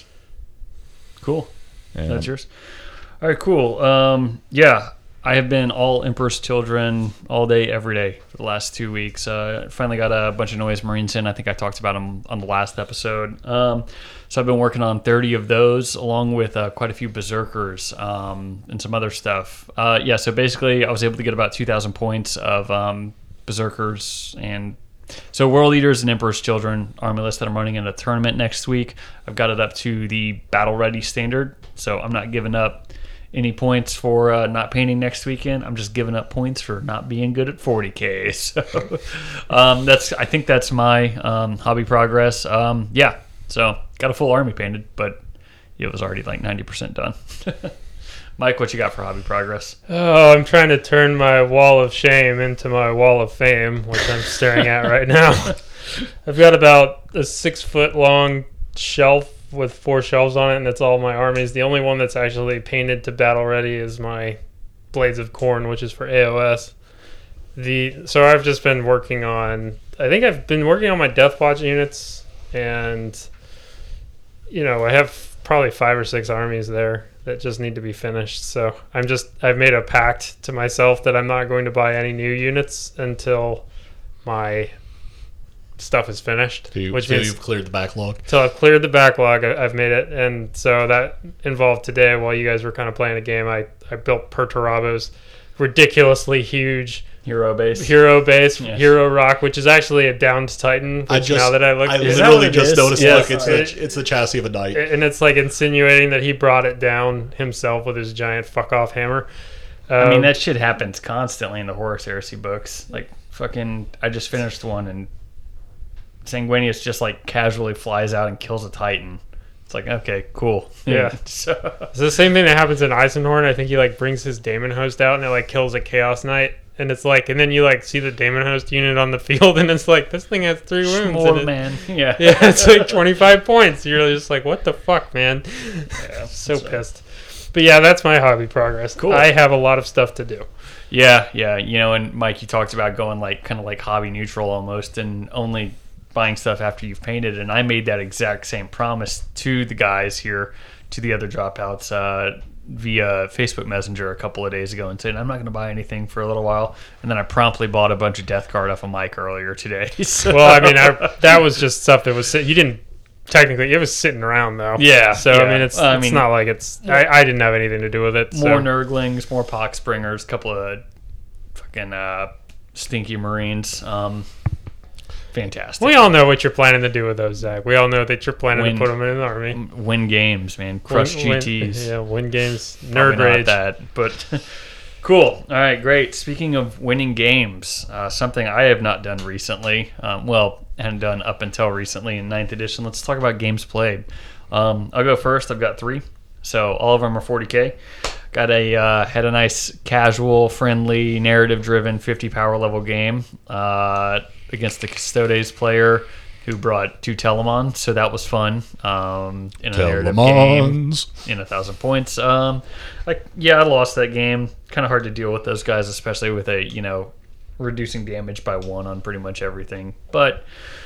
Cool. And That's yours? All right, cool. Um, yeah, I have been all Emperor's Children all day, every day for the last two weeks. Uh, finally got a bunch of Noise Marines in. I think I talked about them on the last episode. Um, so I've been working on thirty of those, along with uh, quite a few Berserkers um, and some other stuff. Uh, yeah, so basically I was able to get about two thousand points of um, Berserkers and so World Eaters and Emperor's Children army list that I'm running in a tournament next week. I've got it up to the battle ready standard, so I'm not giving up any points for uh, not painting next weekend. I'm just giving up points for not being good at forty K. So um, that's I think that's my um, hobby progress. Um, yeah, so got a full army painted, but it was already like ninety percent done. Mike, what you got for hobby progress? Oh, I'm trying to turn my wall of shame into my wall of fame, which I'm staring at right now. I've got about a six foot long shelf with four shelves on it, and that's all my armies. The only one that's actually painted to battle ready is my Blades of Corn, which is for A O S. The so I've just been working on. I think I've been working on my Deathwatch units, and you know I have probably five or six armies there that just need to be finished. So I'm just I've made a pact to myself that I'm not going to buy any new units until my stuff is finished, so you, which so means you've cleared the backlog. Until I've cleared the backlog, I, I've made it. And so that involved today, while you guys were kind of playing a game, I, I built Perturabo's ridiculously huge Hero base. Hero base, Yes. Hero Rock, which is actually a downed Titan. Which I just, now that I look, I is that literally what it just is? noticed. Yes. Look, it's the it's the chassis of a knight. And it's like insinuating that he brought it down himself with his giant fuck off hammer. Um, I mean, that shit happens constantly in the Horus Heresy books. Like, fucking, I just finished one, and Sanguinius just, like, casually flies out and kills a Titan. It's like, okay, cool. Yeah. So, it's the same thing that happens in Eisenhorn. I think he, like, brings his Daemon Host out, and it, like, kills a Chaos Knight. And it's like, and then you, like, see the Daemon Host unit on the field, and it's like, this thing has three wounds. more it, man. Yeah. Yeah, it's like twenty-five points. You're just like, what the fuck, man? Yeah, so, so pissed. But yeah, that's my hobby progress. Cool. I have a lot of stuff to do. Yeah, yeah. You know, and Mike, you talked about going, like, kind of like hobby neutral almost, and only buying stuff after you've painted. And I made that exact same promise to the guys here, to the other dropouts, uh, via Facebook Messenger a couple of days ago, and saying I'm not going to buy anything for a little while, and then I promptly bought a bunch of Death Card off of Mike earlier today. So. Well, I mean, I, that was just stuff that was you didn't technically it was sitting around though. Yeah. So yeah. I mean, it's I it's mean, not like it's I, I didn't have anything to do with it. More so. Nurglings, more Poxbringers, a couple of fucking uh, stinky Marines. Um, fantastic. We all know what you're planning to do with those, Zach. We all know that you're planning Win. to put them in an army. Win games, man. Crush win, G Ts. Win, yeah, win games. Probably Nerd not rage. that, but cool. All right, great. Speaking of winning games, uh, something I have not done recently, um, well, hadn't done up until recently in ninth edition. Let's talk about games played. Um, I'll go first. I've got three, so all of them are forty K. Got a uh, had a nice casual, friendly, narrative-driven fifty power level game uh, against the Custodes player who brought two Telemon, so that was fun. Um, in a narrative game in a thousand points. Um, like yeah, I lost that game. Kind of hard to deal with those guys, especially with a you know reducing damage by one on pretty much everything. But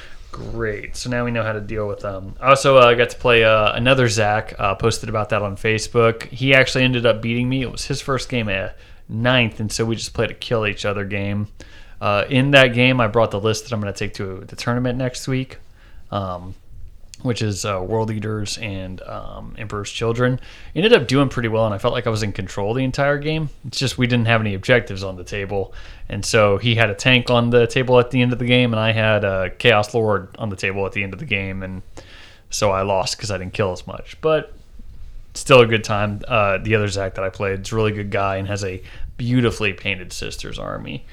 great. So now we know how to deal with them. I also uh, got to play uh, another Zach. Uh, posted about that on Facebook. He actually ended up beating me. It was his first game at ninth, and so we just played a kill each other game. Uh, in that game, I brought the list that I'm going to take to the tournament next week, um, which is uh, World Eaters and um, Emperor's Children. Ended up doing pretty well, and I felt like I was in control the entire game. It's just we didn't have any objectives on the table, and so he had a tank on the table at the end of the game, and I had a Chaos Lord on the table at the end of the game, and so I lost because I didn't kill as much. But still a good time. Uh, the other Zach that I played is a really good guy and has a beautifully painted Sisters army.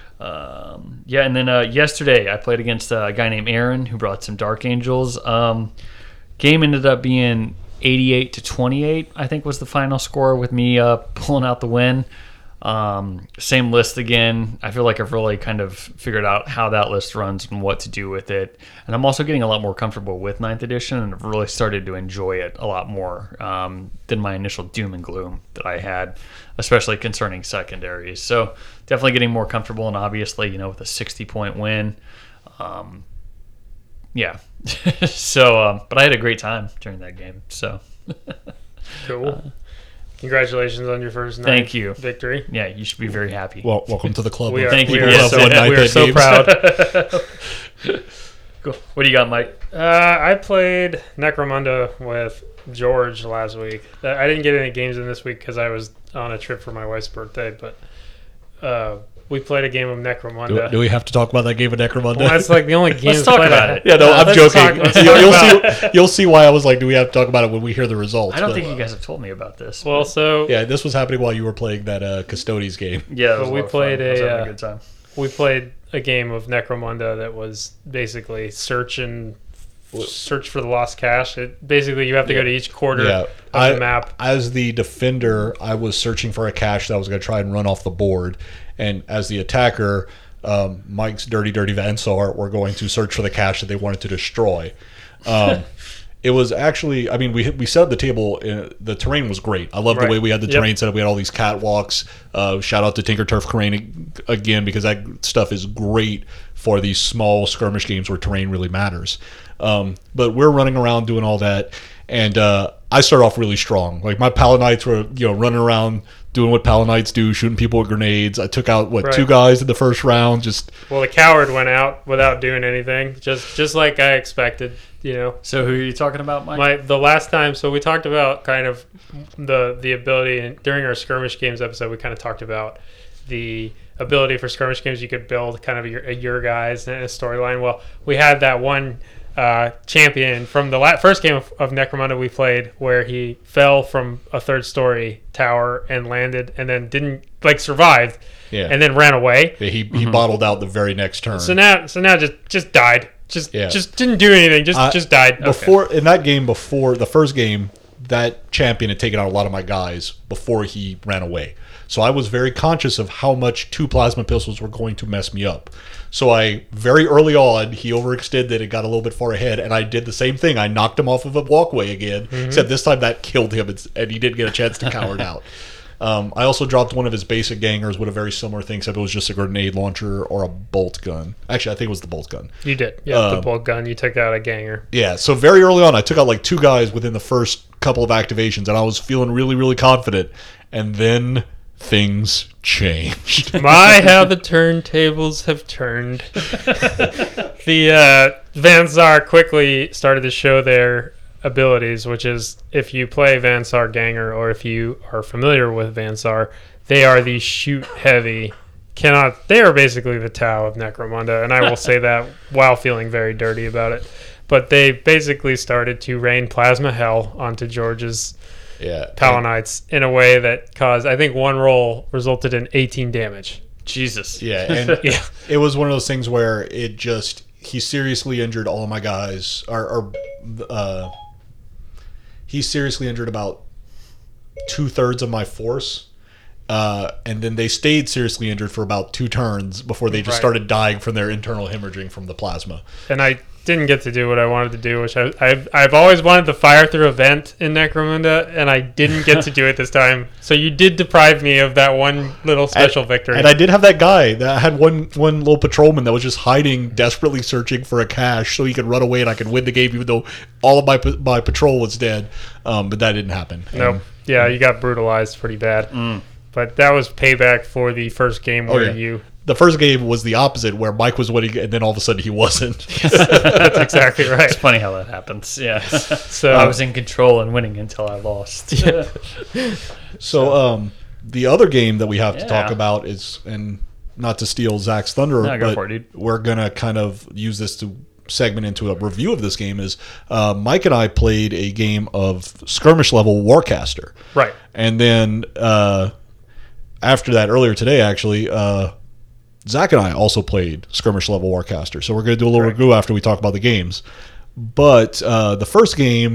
Um, yeah, and then uh, yesterday I played against a guy named Aaron who brought some Dark Angels. Um, game ended up being eighty-eight to twenty-eight, I think was the final score with me uh, pulling out the win. Um, same list again. I feel like I've really kind of figured out how that list runs and what to do with it. And I'm also getting a lot more comfortable with ninth edition, and I've really started to enjoy it a lot more um, than my initial doom and gloom that I had, especially concerning secondaries. So definitely getting more comfortable, and obviously, you know, with a sixty point win. Um, yeah. so, um, but I had a great time during that game. So cool. Uh, Congratulations on your first night Thank you. victory. Yeah, you should be very happy. Well, welcome to the club. We are, Thank we you. are Yes, so, one night we are so proud. Cool. What do you got, Mike? Uh, I played Necromunda with George last week. I didn't get any games in this week because I was on a trip for my wife's birthday, but uh, we played a game of Necromunda. Do, do we have to talk about that game of Necromunda? Well, that's like the only game Let's talk played. about it. Yeah, no, Uh, I'm let's joking. talk- let's You- talk you'll about- see. You'll see why I was like, do we have to talk about it when we hear the results? I don't But, think you guys have told me about this. Well, so Yeah, this was happening while you were playing that uh, Custodes game. yeah, it was but a we lot of played fun. I was a, having uh, a good time. we played a game of Necromunda that was basically search and search for the lost cache. It, basically, you have to go to each quarter Yeah, of I, the map. as the defender, I was searching for a cache that I was going to try and run off the board, and as the attacker, um, Mike's Dirty Dirty Vansar were going to search for the cache that they wanted to destroy. Um, it was actually, I mean, we we set up the table. Uh, the terrain was great. I love Right. the way we had the Yep. terrain set up. We had all these catwalks. Uh, shout out to Tinker Turf Terrain again, because that stuff is great for these small skirmish games where terrain really matters. Um, but we're running around doing all that, and uh, I start off really strong. Like my Palanites were, you know, running around doing what Palanites do, shooting people with grenades. I took out what Right. two guys in the first round. Just Well, the coward went out without doing anything, just just like I expected. You know, So who are you talking about, Mike? my the last time. So we talked about kind of the the ability, and during our skirmish games episode, we kind of talked about the ability for skirmish games. You could build kind of your your guys and a storyline. Well, we had that one uh, champion from the la- first game of, of Necromunda we played, where he fell from a third story tower and landed, and then didn't like survived, yeah, and then ran away. he he bottled out the very next turn. So now, so now just just died. Just Yeah. just didn't do anything. Just I- just died. before in that game, before the first game, that champion had taken out a lot of my guys before he ran away. So I was very conscious of how much two plasma pistols were going to mess me up. So I very early on, he overextended and got a little bit far ahead, and I did the same thing. I knocked him off of a walkway again, except this time that killed him, and he didn't get a chance to coward out. Um, I also dropped one of his basic gangers with a very similar thing, except it was just a grenade launcher or a bolt gun. Actually, I think it was the bolt gun. You did. Yeah, the Um, bolt gun. You took out a ganger. Yeah, so very early on, I took out like two guys within the first couple of activations, and I was feeling really, really confident. And then things changed. My, how the turntables have turned. the uh, Vansar quickly started to show their abilities, which is if you play Vansar Ganger, or if you are familiar with Vansar, they are the shoot heavy. Cannot. They are basically the Tau of Necromunda, and I will say that while feeling very dirty about it. But they basically started to rain plasma hell onto George's Yeah. Palanites in a way that caused, I think, one roll resulted in eighteen damage. Jesus. Yeah, and Yeah. it was one of those things where it just, he seriously injured all of my guys, or, or uh, he seriously injured about two thirds of my force. Uh, and then they stayed seriously injured for about two turns before they just Right. started dying from their internal hemorrhaging from the plasma. And I didn't get to do what I wanted to do, which I, I've, I've always wanted to fire through a vent in Necromunda, and I didn't get to do it this time. So you did deprive me of that one little special and, victory. And I did have that guy that had one one little patrolman that was just hiding, desperately searching for a cache so he could run away and I could win the game, even though all of my my patrol was dead. Um, but that didn't happen. Nope. And- Yeah, you got brutalized pretty bad. Mm. But that was payback for the first game Oh, where yeah. you... The first game was the opposite, where Mike was winning, and then all of a sudden he wasn't. That's exactly right. It's funny how that happens. Yeah. So I was in control and winning until I lost. So um, the other game that we have to talk Yeah. about is, and not to steal Zach's thunder, No, go but for it, dude. we're gonna kind of use this to segment into a review of this game. Is uh, Mike and I played a game of skirmish level Warcaster, Right. and then uh, after that, earlier today, actually. Uh, Zach and I also played skirmish level Warcaster, so we're going to do a little Right. review after we talk about the games. But uh, the first game,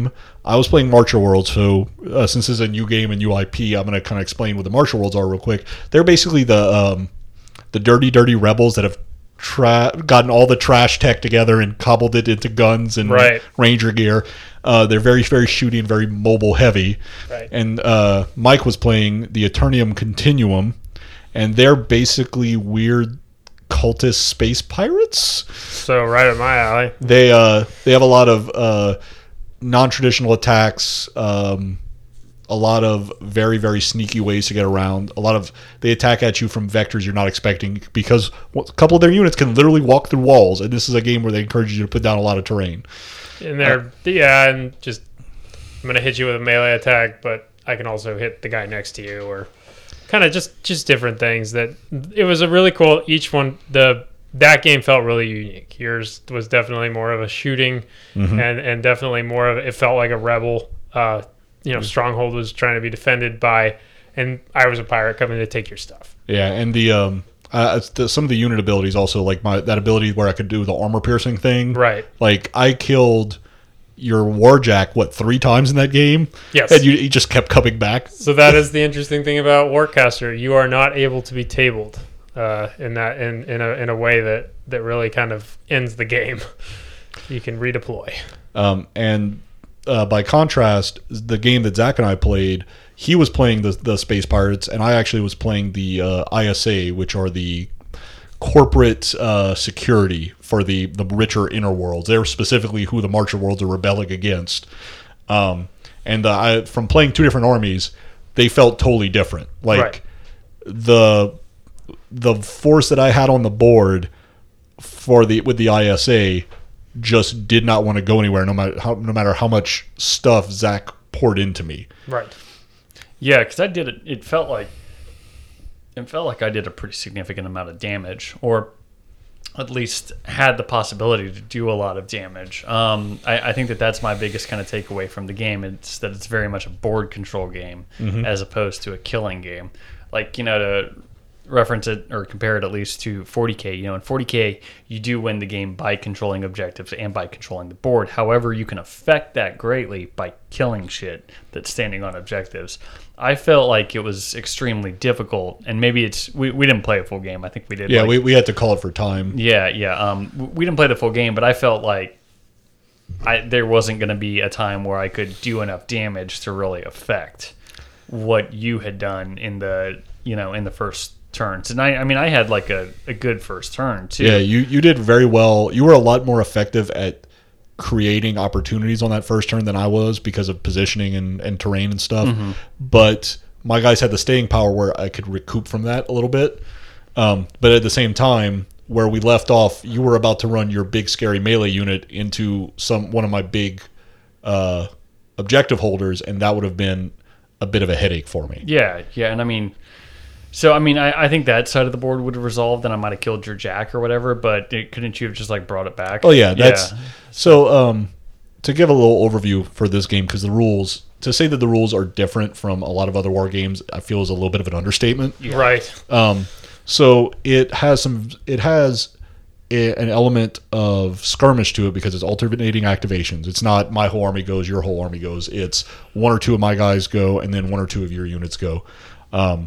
I was playing Marcher Worlds, so uh, since this is a new game and new I P, I'm going to kind of explain what the Marcher Worlds are real quick. They're basically the um, the dirty, dirty rebels that have tra- gotten all the trash tech together and cobbled it into guns and right. ranger gear. Uh, they're very, very shooty and very mobile heavy. Right. And uh, Mike was playing the Eternium Continuum, and they're basically weird cultist space pirates. So right up my alley. They uh, they have a lot of uh, non-traditional attacks, um, a lot of very, very sneaky ways to get around. A lot of they attack at you from vectors you're not expecting because a couple of their units can literally walk through walls, and this is a game where they encourage you to put down a lot of terrain. And they're uh, yeah, and just I'm gonna hit you with a melee attack, but I can also hit the guy next to you, or kind of just just different things. That it was a really cool. Each one the that game felt really unique. Yours was definitely more of a shooting, mm-hmm. and and definitely more of it felt like a rebel. Uh, you know, Stronghold was trying to be defended by, and I was a pirate coming to take your stuff. Yeah, and the um. Uh, the, some of the unit abilities also, like my that ability where I could do the armor piercing thing. Right. Like I killed your Warjack what three times in that game. Yes. And you, you just kept coming back. So that is the interesting thing about Warcaster. You are not able to be tabled uh, in that in, in a in a way that that really kind of ends the game. You can redeploy. Um, and uh, by contrast, the game that Zach and I played, he was playing the the Space Pirates, and I actually was playing the uh, I S A, which are the corporate uh, security for the, the richer inner worlds. They're specifically who the Marcher Worlds are rebelling against. Um, and uh, I, from playing two different armies, they felt totally different. Like right. the the force that I had on the board for the with the I S A just did not want to go anywhere, no matter how no matter how much stuff Zach poured into me. Right. Yeah, because I did it. It felt like it felt like I did a pretty significant amount of damage, or at least had the possibility to do a lot of damage. Um, I, I think that that's my biggest kind of takeaway from the game. It's that it's very much a board control game mm-hmm. as opposed to a killing game. Like, you know, to reference it or compare it at least to forty K. You know, in forty K, you do win the game by controlling objectives and by controlling the board. However, you can affect that greatly by killing shit that's standing on objectives. I felt like it was extremely difficult, and maybe it's we, we didn't play a full game. I think we did. Yeah, like, we, we had to call it for time. Yeah, yeah. Um, we didn't play the full game, but I felt like I there wasn't going to be a time where I could do enough damage to really affect what you had done in the you know in the first turns. And I, I mean, I had like a, a good first turn too. Yeah, you you did very well. You were a lot more effective at creating opportunities on that first turn than I was because of positioning and, and terrain and stuff. Mm-hmm. But my guys had the staying power where I could recoup from that a little bit. Um, but at the same time, where we left off, you were about to run your big scary melee unit into some one of my big uh, objective holders, and that would have been a bit of a headache for me. Yeah, yeah, and I mean, so I mean, I, I think that side of the board would have resolved, and I might have killed your Jack or whatever. But it, couldn't you have just like brought it back? Oh yeah, that's yeah. so. Um, to give a little overview for this game, because the rules, to say that the rules are different from a lot of other war games, I feel is a little bit of an understatement. Yeah. Right. Um, so it has some. It has a, an element of skirmish to it because it's alternating activations. It's not my whole army goes, your whole army goes. It's one or two of my guys go, and then one or two of your units go. Um,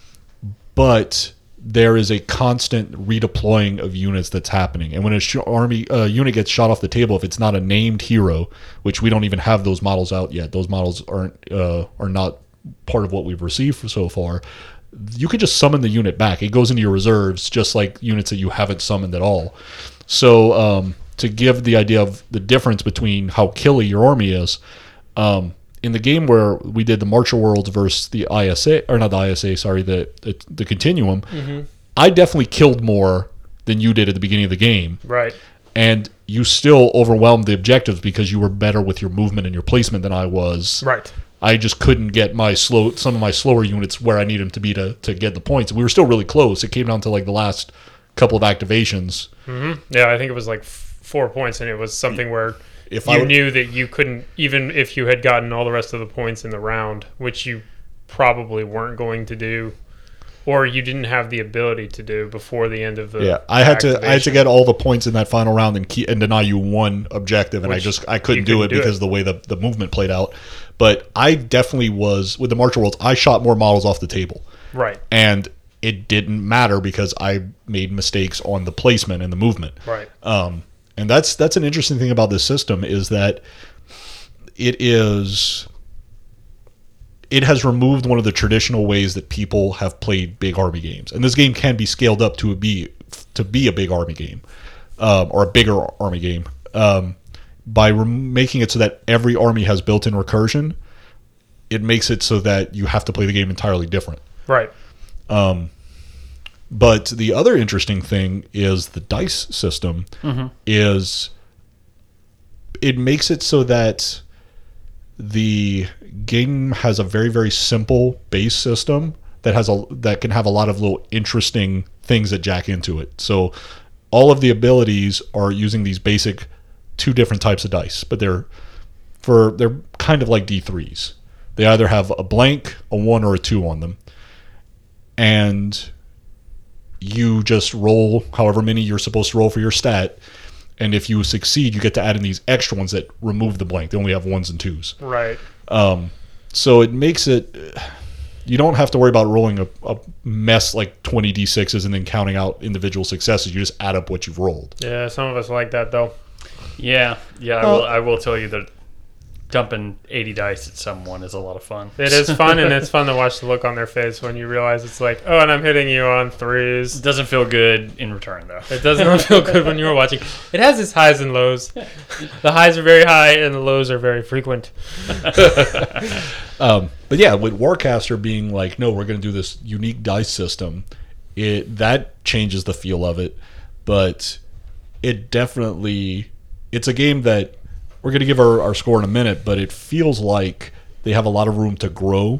but there is a constant redeploying of units that's happening. And when a sh- army uh, unit gets shot off the table, if it's not a named hero, which we don't even have those models out yet, those models aren't uh, are not part of what we've received so far, you could just summon the unit back. It goes into your reserves, just like units that you haven't summoned at all. So um, to give the idea of the difference between how killy your army is, um, in the game where we did the Marcher Worlds versus the I S A, or not the I S A, sorry, the the, the Continuum, mm-hmm. I definitely killed more than you did at the beginning of the game. Right. And you still overwhelmed the objectives because you were better with your movement and your placement than I was. Right. I just couldn't get my slow some of my slower units where I need them to be to, to get the points. We were still really close. It came down to like the last couple of activations. Mm-hmm. Yeah, I think it was like f- four points, and it was something where if you I would, knew that you couldn't, even if you had gotten all the rest of the points in the round, which you probably weren't going to do. or you didn't have the ability to do before the end of the yeah. I had to activation. I had to get all the points in that final round and keep, and deny you one objective, and Which I just I couldn't you do couldn't it do because it. of the way the the movement played out. But I definitely was with the March of Worlds. I shot more models off the table, Right. and it didn't matter because I made mistakes on the placement and the movement. Right. Um, and that's that's an interesting thing about this system is that it is it has removed one of the traditional ways that people have played big army games, and this game can be scaled up to be to be a big army game um, or a bigger army game um, by re- making it so that every army has built-in recursion. It makes it so that you have to play the game entirely different. Right. Um, but the other interesting thing is the dice system Mm-hmm. is it makes it so that the game has a very, very simple base system that has a that can have a lot of little interesting things that jack into it. So all of the abilities are using these basic two different types of dice, but they're for they're kind of like D threes. They either have a blank, a one, or a two on them. And you just roll however many you're supposed to roll for your stat. And if you succeed, you get to add in these extra ones that remove the blank. They only have ones and twos. Right. Um, so it makes it... You don't have to worry about rolling a, a mess like twenty d sixes and then counting out individual successes. You just add up what you've rolled. Yeah, some of us like that, though. Yeah, yeah. I Well- will. I will tell you that dumping eighty dice at someone is a lot of fun. It is fun, and it's fun to watch the look on their face when you realize it's like, oh, and I'm hitting you on It threes. doesn't feel good in return, though. It doesn't feel good when you're watching. It has its highs and lows. The highs are very high, and the lows are very frequent. Um, but yeah, with Warcaster being like, no, we're going to do this unique dice system, it that changes the feel of it. But it definitely, it's a game that we're going to give our, our score in a minute, but it feels like they have a lot of room to grow.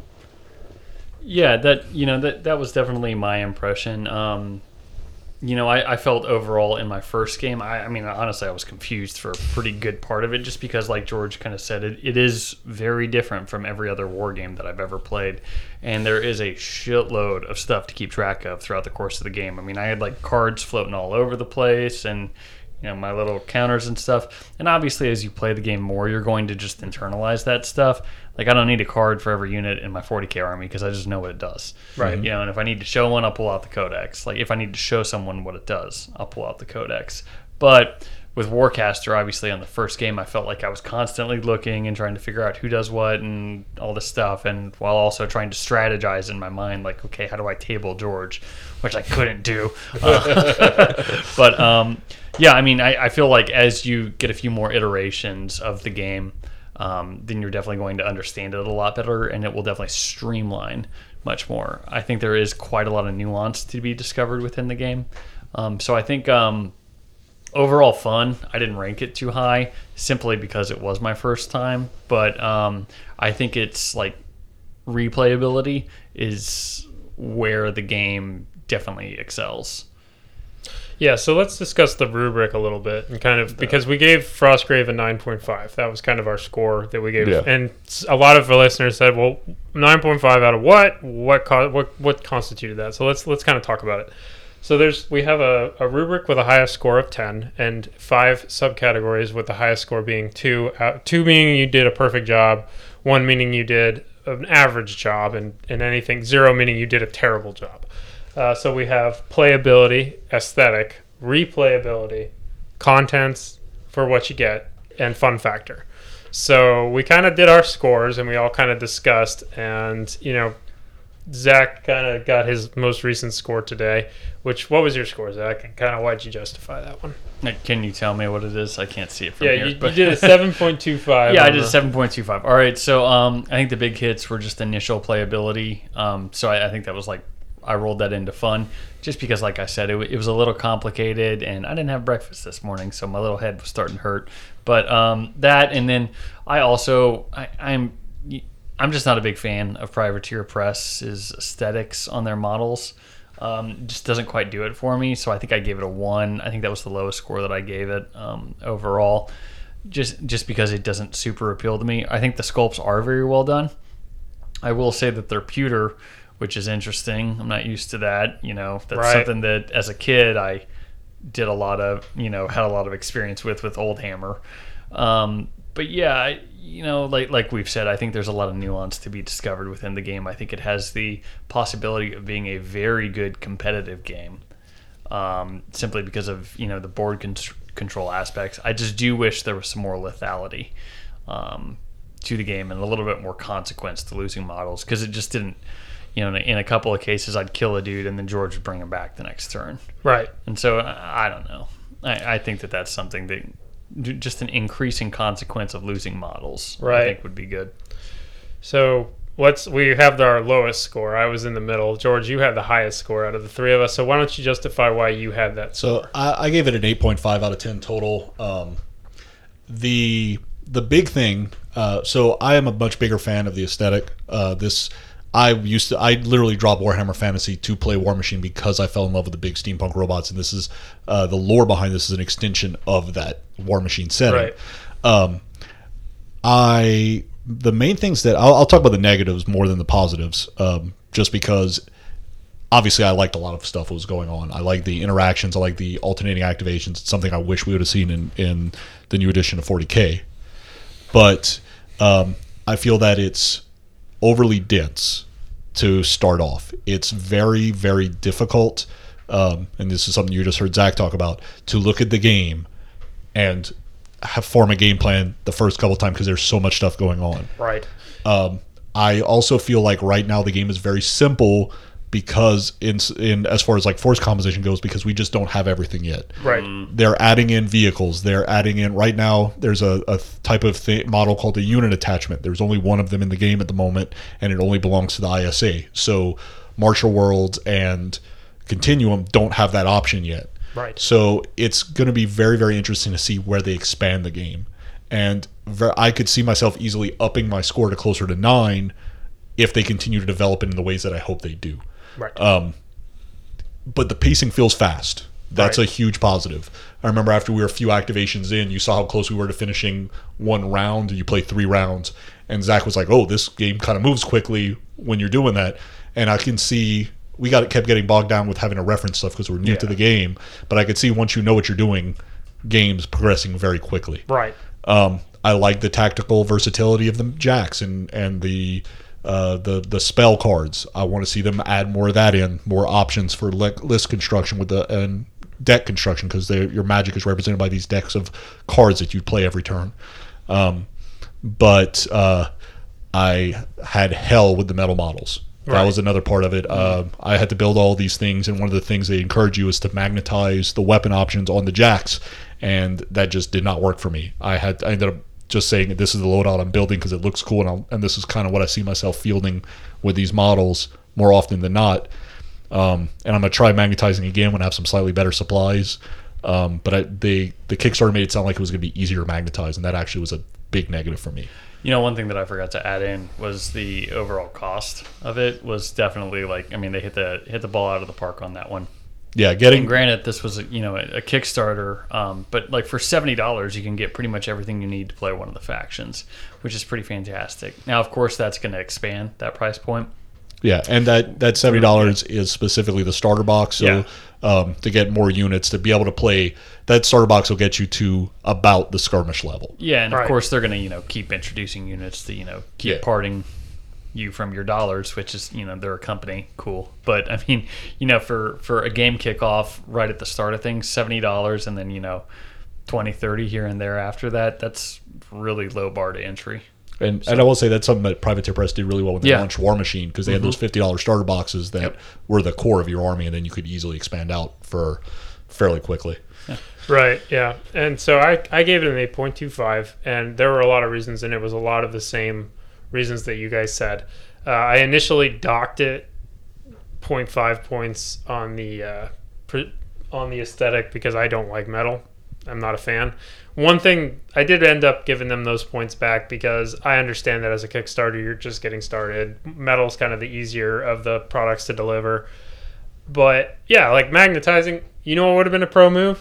Yeah, that you know that that was definitely my impression. Um, you know, I, I felt overall in my first game. I, I mean, honestly, I was confused for a pretty good part of it, just because, like George kind of said, it, it is very different from every other war game that I've ever played, and there is a shitload of stuff to keep track of throughout the course of the game. I mean, I had like cards floating all over the place, and you know, my little counters and stuff. And obviously, as you play the game more, you're going to just internalize that stuff. Like, I don't need a card for every unit in my forty K army because I just know what it does. Right. You know, and if I need to show one, I'll pull out the codex. Like, if I need to show someone what it does, I'll pull out the codex. But with Warcaster, obviously, on the first game, I felt like I was constantly looking and trying to figure out who does what and all this stuff, and while also trying to strategize in my mind, like, okay, how do I table George? Which I couldn't do. Uh, but, um, yeah, I mean, I, I feel like as you get a few more iterations of the game, um, then you're definitely going to understand it a lot better, and it will definitely streamline much more. I think there is quite a lot of nuance to be discovered within the game. Um, so I think um, overall fun, I didn't rank it too high simply because it was my first time. But um, I think it's like replayability is where the game definitely excels. Yeah, so let's discuss the rubric a little bit, and kind of, because we gave Frostgrave a nine point five. That was kind of our score that we gave. Yeah. And s- a lot of the listeners said, well, nine point five out of what? What co- what what constituted that? So let's let's kind of talk about it. So there's we have a, a rubric with a highest score of ten and five subcategories with the highest score being two. Out, two meaning you did a perfect job, one meaning you did an average job, and, and anything, zero meaning you did a terrible job. Uh, so we have playability, aesthetic, replayability, contents for what you get, and fun factor. So we kind of did our scores, and we all kind of discussed, and, you know, Zach kind of got his most recent score today, which, what was your score, Zach? And kind of why'd you justify that one? Like, can you tell me what it is? I can't see it from Yeah, here. you, but- you did a seven point two five. Yeah, I on did the- a seven point two five. All right, so um, I think the big hits were just initial playability. Um, so I, I think that was like, I rolled that into fun just because, like I said, it, w- it was a little complicated, and I didn't have breakfast this morning, so my little head was starting to hurt. But um, that, and then I also, I, I'm I'm just not a big fan of Privateer Press's aesthetics on their models. Um, it just doesn't quite do it for me, so I think I gave it a one. I think that was the lowest score that I gave it um, overall, just just because it doesn't super appeal to me. I think the sculpts are very well done. I will say that their pewter which is interesting. I'm not used to that. You know, that's Right. something that as a kid I did a lot of, you know, had a lot of experience with with Old Hammer. Um, but yeah, I, you know, like like we've said, I think there's a lot of nuance to be discovered within the game. I think it has the possibility of being a very good competitive game, um, simply because of, you know, the board con- control aspects. I just do wish there was some more lethality um, to the game and a little bit more consequence to losing models, because it just didn't. You know, in a, in a couple of cases, I'd kill a dude and then George would bring him back the next turn. Right. And so I, I don't know. I, I think that that's something that just an increasing consequence of losing models, Right. I think would be good. So let's we have our lowest score. I was in the middle. George, you had the highest score out of the three of us. So why don't you justify why you had that? So I, I gave it an eight point five out of ten total. Um, the the big thing. Uh, so I am a much bigger fan of the aesthetic. Uh, this. I used to, I literally dropped Warhammer Fantasy to play War Machine because I fell in love with the big steampunk robots, and this is uh, the lore behind this is an extension of that War Machine setting. Right. Um, I the main things that I'll, I'll talk about the negatives more than the positives, um, just because obviously I liked a lot of stuff that was going on. I like the interactions, I like the alternating activations. It's something I wish we would have seen in in the new edition of forty K, but um, I feel that it's overly dense to start off. It's very, very difficult, um, and this is something you just heard Zach talk about, to look at the game and have form a game plan the first couple times because there's so much stuff going on. Right. Um, I also feel like right now the game is very simple because in in as far as like force composition goes, because we just don't have everything yet. Right. They're adding in vehicles. They're adding in right now. There's a, a type of th- model called a unit attachment. There's only one of them in the game at the moment, and it only belongs to the I S A. So Martial Worlds and Continuum don't have that option yet. Right. So it's going to be very, very interesting to see where they expand the game. And ver- I could see myself easily upping my score to closer to nine if they continue to develop it in the ways that I hope they do. Right. Um, but the pacing feels fast. That's Right. a huge positive. I remember after we were a few activations in, you saw how close we were to finishing one round. You play three rounds. And Zach was like, oh, this game kind of moves quickly when you're doing that. And I can see we got kept getting bogged down with having to reference stuff because we're new Yeah. to the game. But I could see once you know what you're doing, games progressing very quickly. Right. Um, I like the tactical versatility of the jacks and, and the uh, the the spell cards. I want to see them add more of that in, more options for le- list construction with the and deck construction, because your magic is represented by these decks of cards that you play every turn. Um, but uh, I had hell with the metal models. That Right. was another part of it. Uh, I had to build all these things, and one of the things they encourage you is to magnetize the weapon options on the jacks, and that just did not work for me. I had I ended up just saying this is the loadout I'm building because it looks cool, and, I'll, and this is kind of what I see myself fielding with these models more often than not. Um, and I'm gonna try magnetizing again when I have some slightly better supplies. Um, but I, they the Kickstarter made it sound like it was gonna be easier to magnetize, and that actually was a big negative for me. You know, one thing that I forgot to add in was the overall cost of it was definitely like, I mean, they hit the hit the ball out of the park on that one. Yeah, getting And granted, this was a, you know a, a Kickstarter, um, but like for seventy dollars, you can get pretty much everything you need to play one of the factions, which is pretty fantastic. Now, of course, that's going to expand that price point. Yeah, and that, that seventy dollars is specifically the starter box. So Yeah. um, to get more units, to be able to play, that starter box will get you to about the skirmish level. Yeah, and Right. of course, they're going to you know keep introducing units to you know keep Yeah. parting you from your dollars, which is you know they're a company, cool. But I mean, you know, for for a game kickoff right at the start of things, seventy dollars, and then you know twenty, thirty here and there after that, that's really low bar to entry. And and I will say that's something that Privateer Press did really well when they Yeah. launched War Machine, because they had those fifty dollars starter boxes that Yep. were the core of your army, and then you could easily expand out for fairly quickly. Right, yeah. And so I, I gave it an eight point two five, and there were a lot of reasons, and it was a lot of the same reasons that you guys said. Uh, I initially docked it zero point five points on the uh, pr- on the aesthetic because I don't like metal. I'm not a fan. One thing, I did end up giving them those points back because I understand that as a Kickstarter, you're just getting started. Metal's kind of the easier of the products to deliver. But yeah, like magnetizing, you know what would have been a pro move?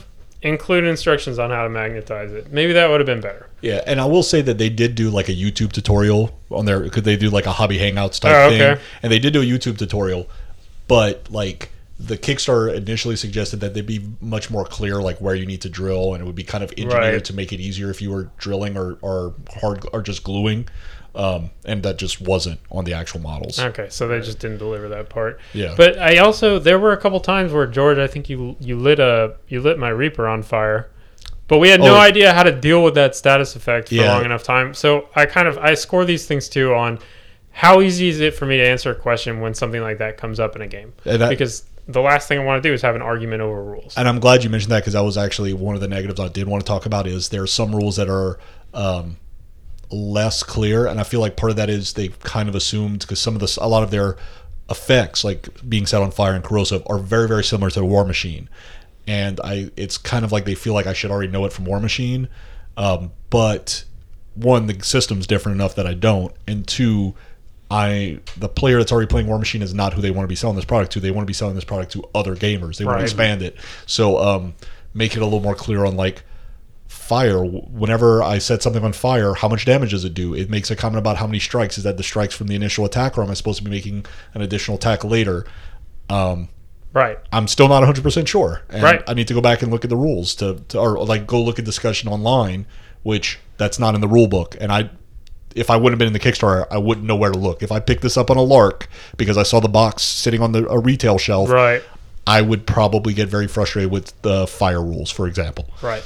include instructions on how to magnetize it. Maybe that would have been better. Yeah, and I will say that they did do like a YouTube tutorial on there. Could they do like a Hobby Hangouts type Oh, okay. thing? And they did do a YouTube tutorial, but like the Kickstarter initially suggested that they'd be much more clear, like where you need to drill, and it would be kind of engineered Right. to make it easier if you were drilling or or hard or just gluing. Um, and that just wasn't on the actual models. Okay, so they just didn't deliver that part. Yeah. But I also there were a couple times where George, I think you you lit a you lit my Reaper on fire, but we had no Oh. idea how to deal with that status effect for Yeah. long enough time. So I kind of I score these things too on how easy is it for me to answer a question when something like that comes up in a game, And that- because the last thing I want to do is have an argument over rules. And I'm glad you mentioned that, because that was actually one of the negatives I did want to talk about. Is there are some rules that are um, less clear, and I feel like part of that is they kind of assumed, because some of the a lot of their effects, like being set on fire and corrosive, are very very similar to the War Machine, and I it's kind of like they feel like I should already know it from War Machine, um, but one, the system's different enough that I don't, and two, I the player that's already playing War Machine is not who they want to be selling this product to. They want to be selling this product to other gamers. They want Right. to expand it. So um, make it a little more clear on like fire. Whenever I set something on fire, how much damage does it do? It makes a comment about how many strikes. Is that the strikes from the initial attack, or am I supposed to be making an additional attack later? Um, Right. I'm still not one hundred percent sure. And Right. I need to go back and look at the rules to, to or like go look at discussion online, which that's not in the rule book. And I if I wouldn't have been in the Kickstarter, I wouldn't know where to look. If I picked this up on a lark because I saw the box sitting on the a retail shelf, Right. I would probably get very frustrated with the fire rules, for example. Right.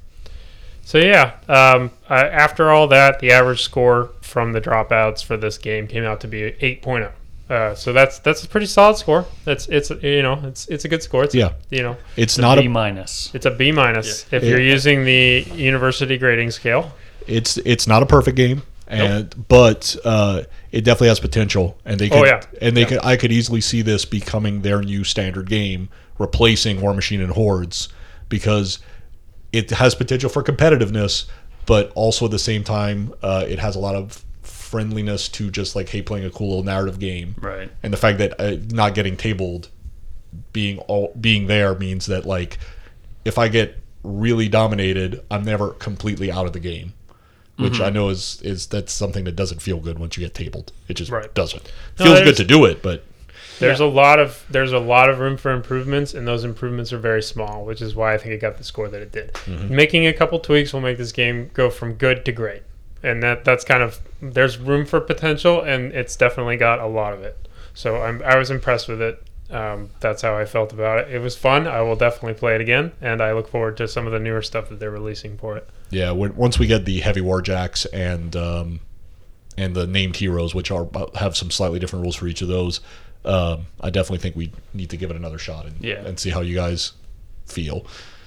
So yeah, um, uh, after all that, the average score from the dropouts for this game came out to be eight point oh. Uh, so that's that's a pretty solid score. That's it's you know it's it's a good score. It's, Yeah. you know It's It's a not B a minus. it's a B minus if Yeah. you're using the university grading scale. it's it's not a perfect game, and but uh, it definitely has potential. And they could, Oh, yeah. and they Yeah. could I could easily see this becoming their new standard game, replacing War Machine and Hordes, because it has potential for competitiveness, but also at the same time, uh, it has a lot of friendliness to just like, hey, playing a cool little narrative game. Right. And the fact that uh, not getting tabled, being all being there, means that like, if I get really dominated, I'm never completely out of the game, which Mm-hmm. I know is is that's something that doesn't feel good once you get tabled. It just Right. doesn't. No, Feels there's- good to do it, but There's a lot of there's a lot of room for improvements, and those improvements are very small, which is why I think it got the score that it did. Mm-hmm. Making a couple tweaks will make this game go from good to great, and that that's kind of there's room for potential, and it's definitely got a lot of it. So I'm I was impressed with it. Um, that's how I felt about it. It was fun. I will definitely play it again, and I look forward to some of the newer stuff that they're releasing for it. yeah, when, once we get the heavy warjacks and um, and the named heroes, which are have some slightly different rules for each of those, um, I definitely think we need to give it another shot and Yeah. and see how you guys feel.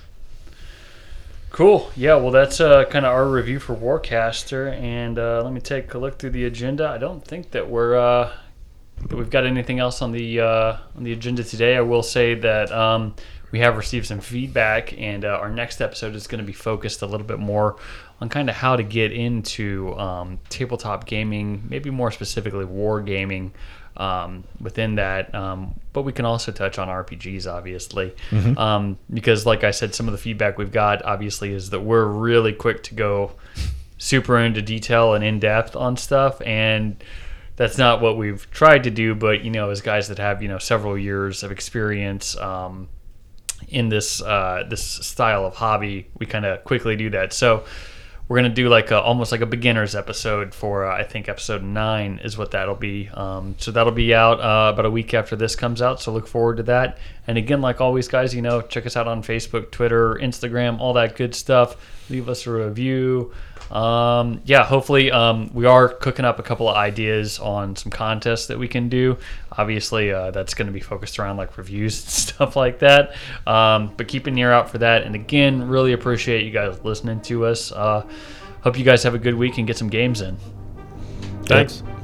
Cool. Yeah, well, that's uh, kind of our review for Warcaster. And uh, let me take a look through the agenda. I don't think that we're uh, that we've got anything else on the uh, on the agenda today. I will say that um, we have received some feedback, and uh, our next episode is going to be focused a little bit more on kind of how to get into um, tabletop gaming, maybe more specifically war gaming. Um, within that, um, but we can also touch on R P Gs, obviously, um, because, like I said, some of the feedback we've got, obviously, is that we're really quick to go super into detail and in depth on stuff, and that's not what we've tried to do. But you know, as guys that have you know several years of experience um, in this uh, this style of hobby, we kind of quickly do that. So we're gonna do like a, almost like a beginner's episode for uh, I think episode nine is what that'll be. Um, so that'll be out uh, about a week after this comes out. So look forward to that. And again, like always, guys, you know, check us out on Facebook, Twitter, Instagram, all that good stuff. Leave us a review. Um, yeah, hopefully um, we are cooking up a couple of ideas on some contests that we can do. Obviously, uh, that's going to be focused around like reviews and stuff like that. Um, but keep an ear out for that. And again, really appreciate you guys listening to us. Uh, hope you guys have a good week and get some games in. Thanks. Yep.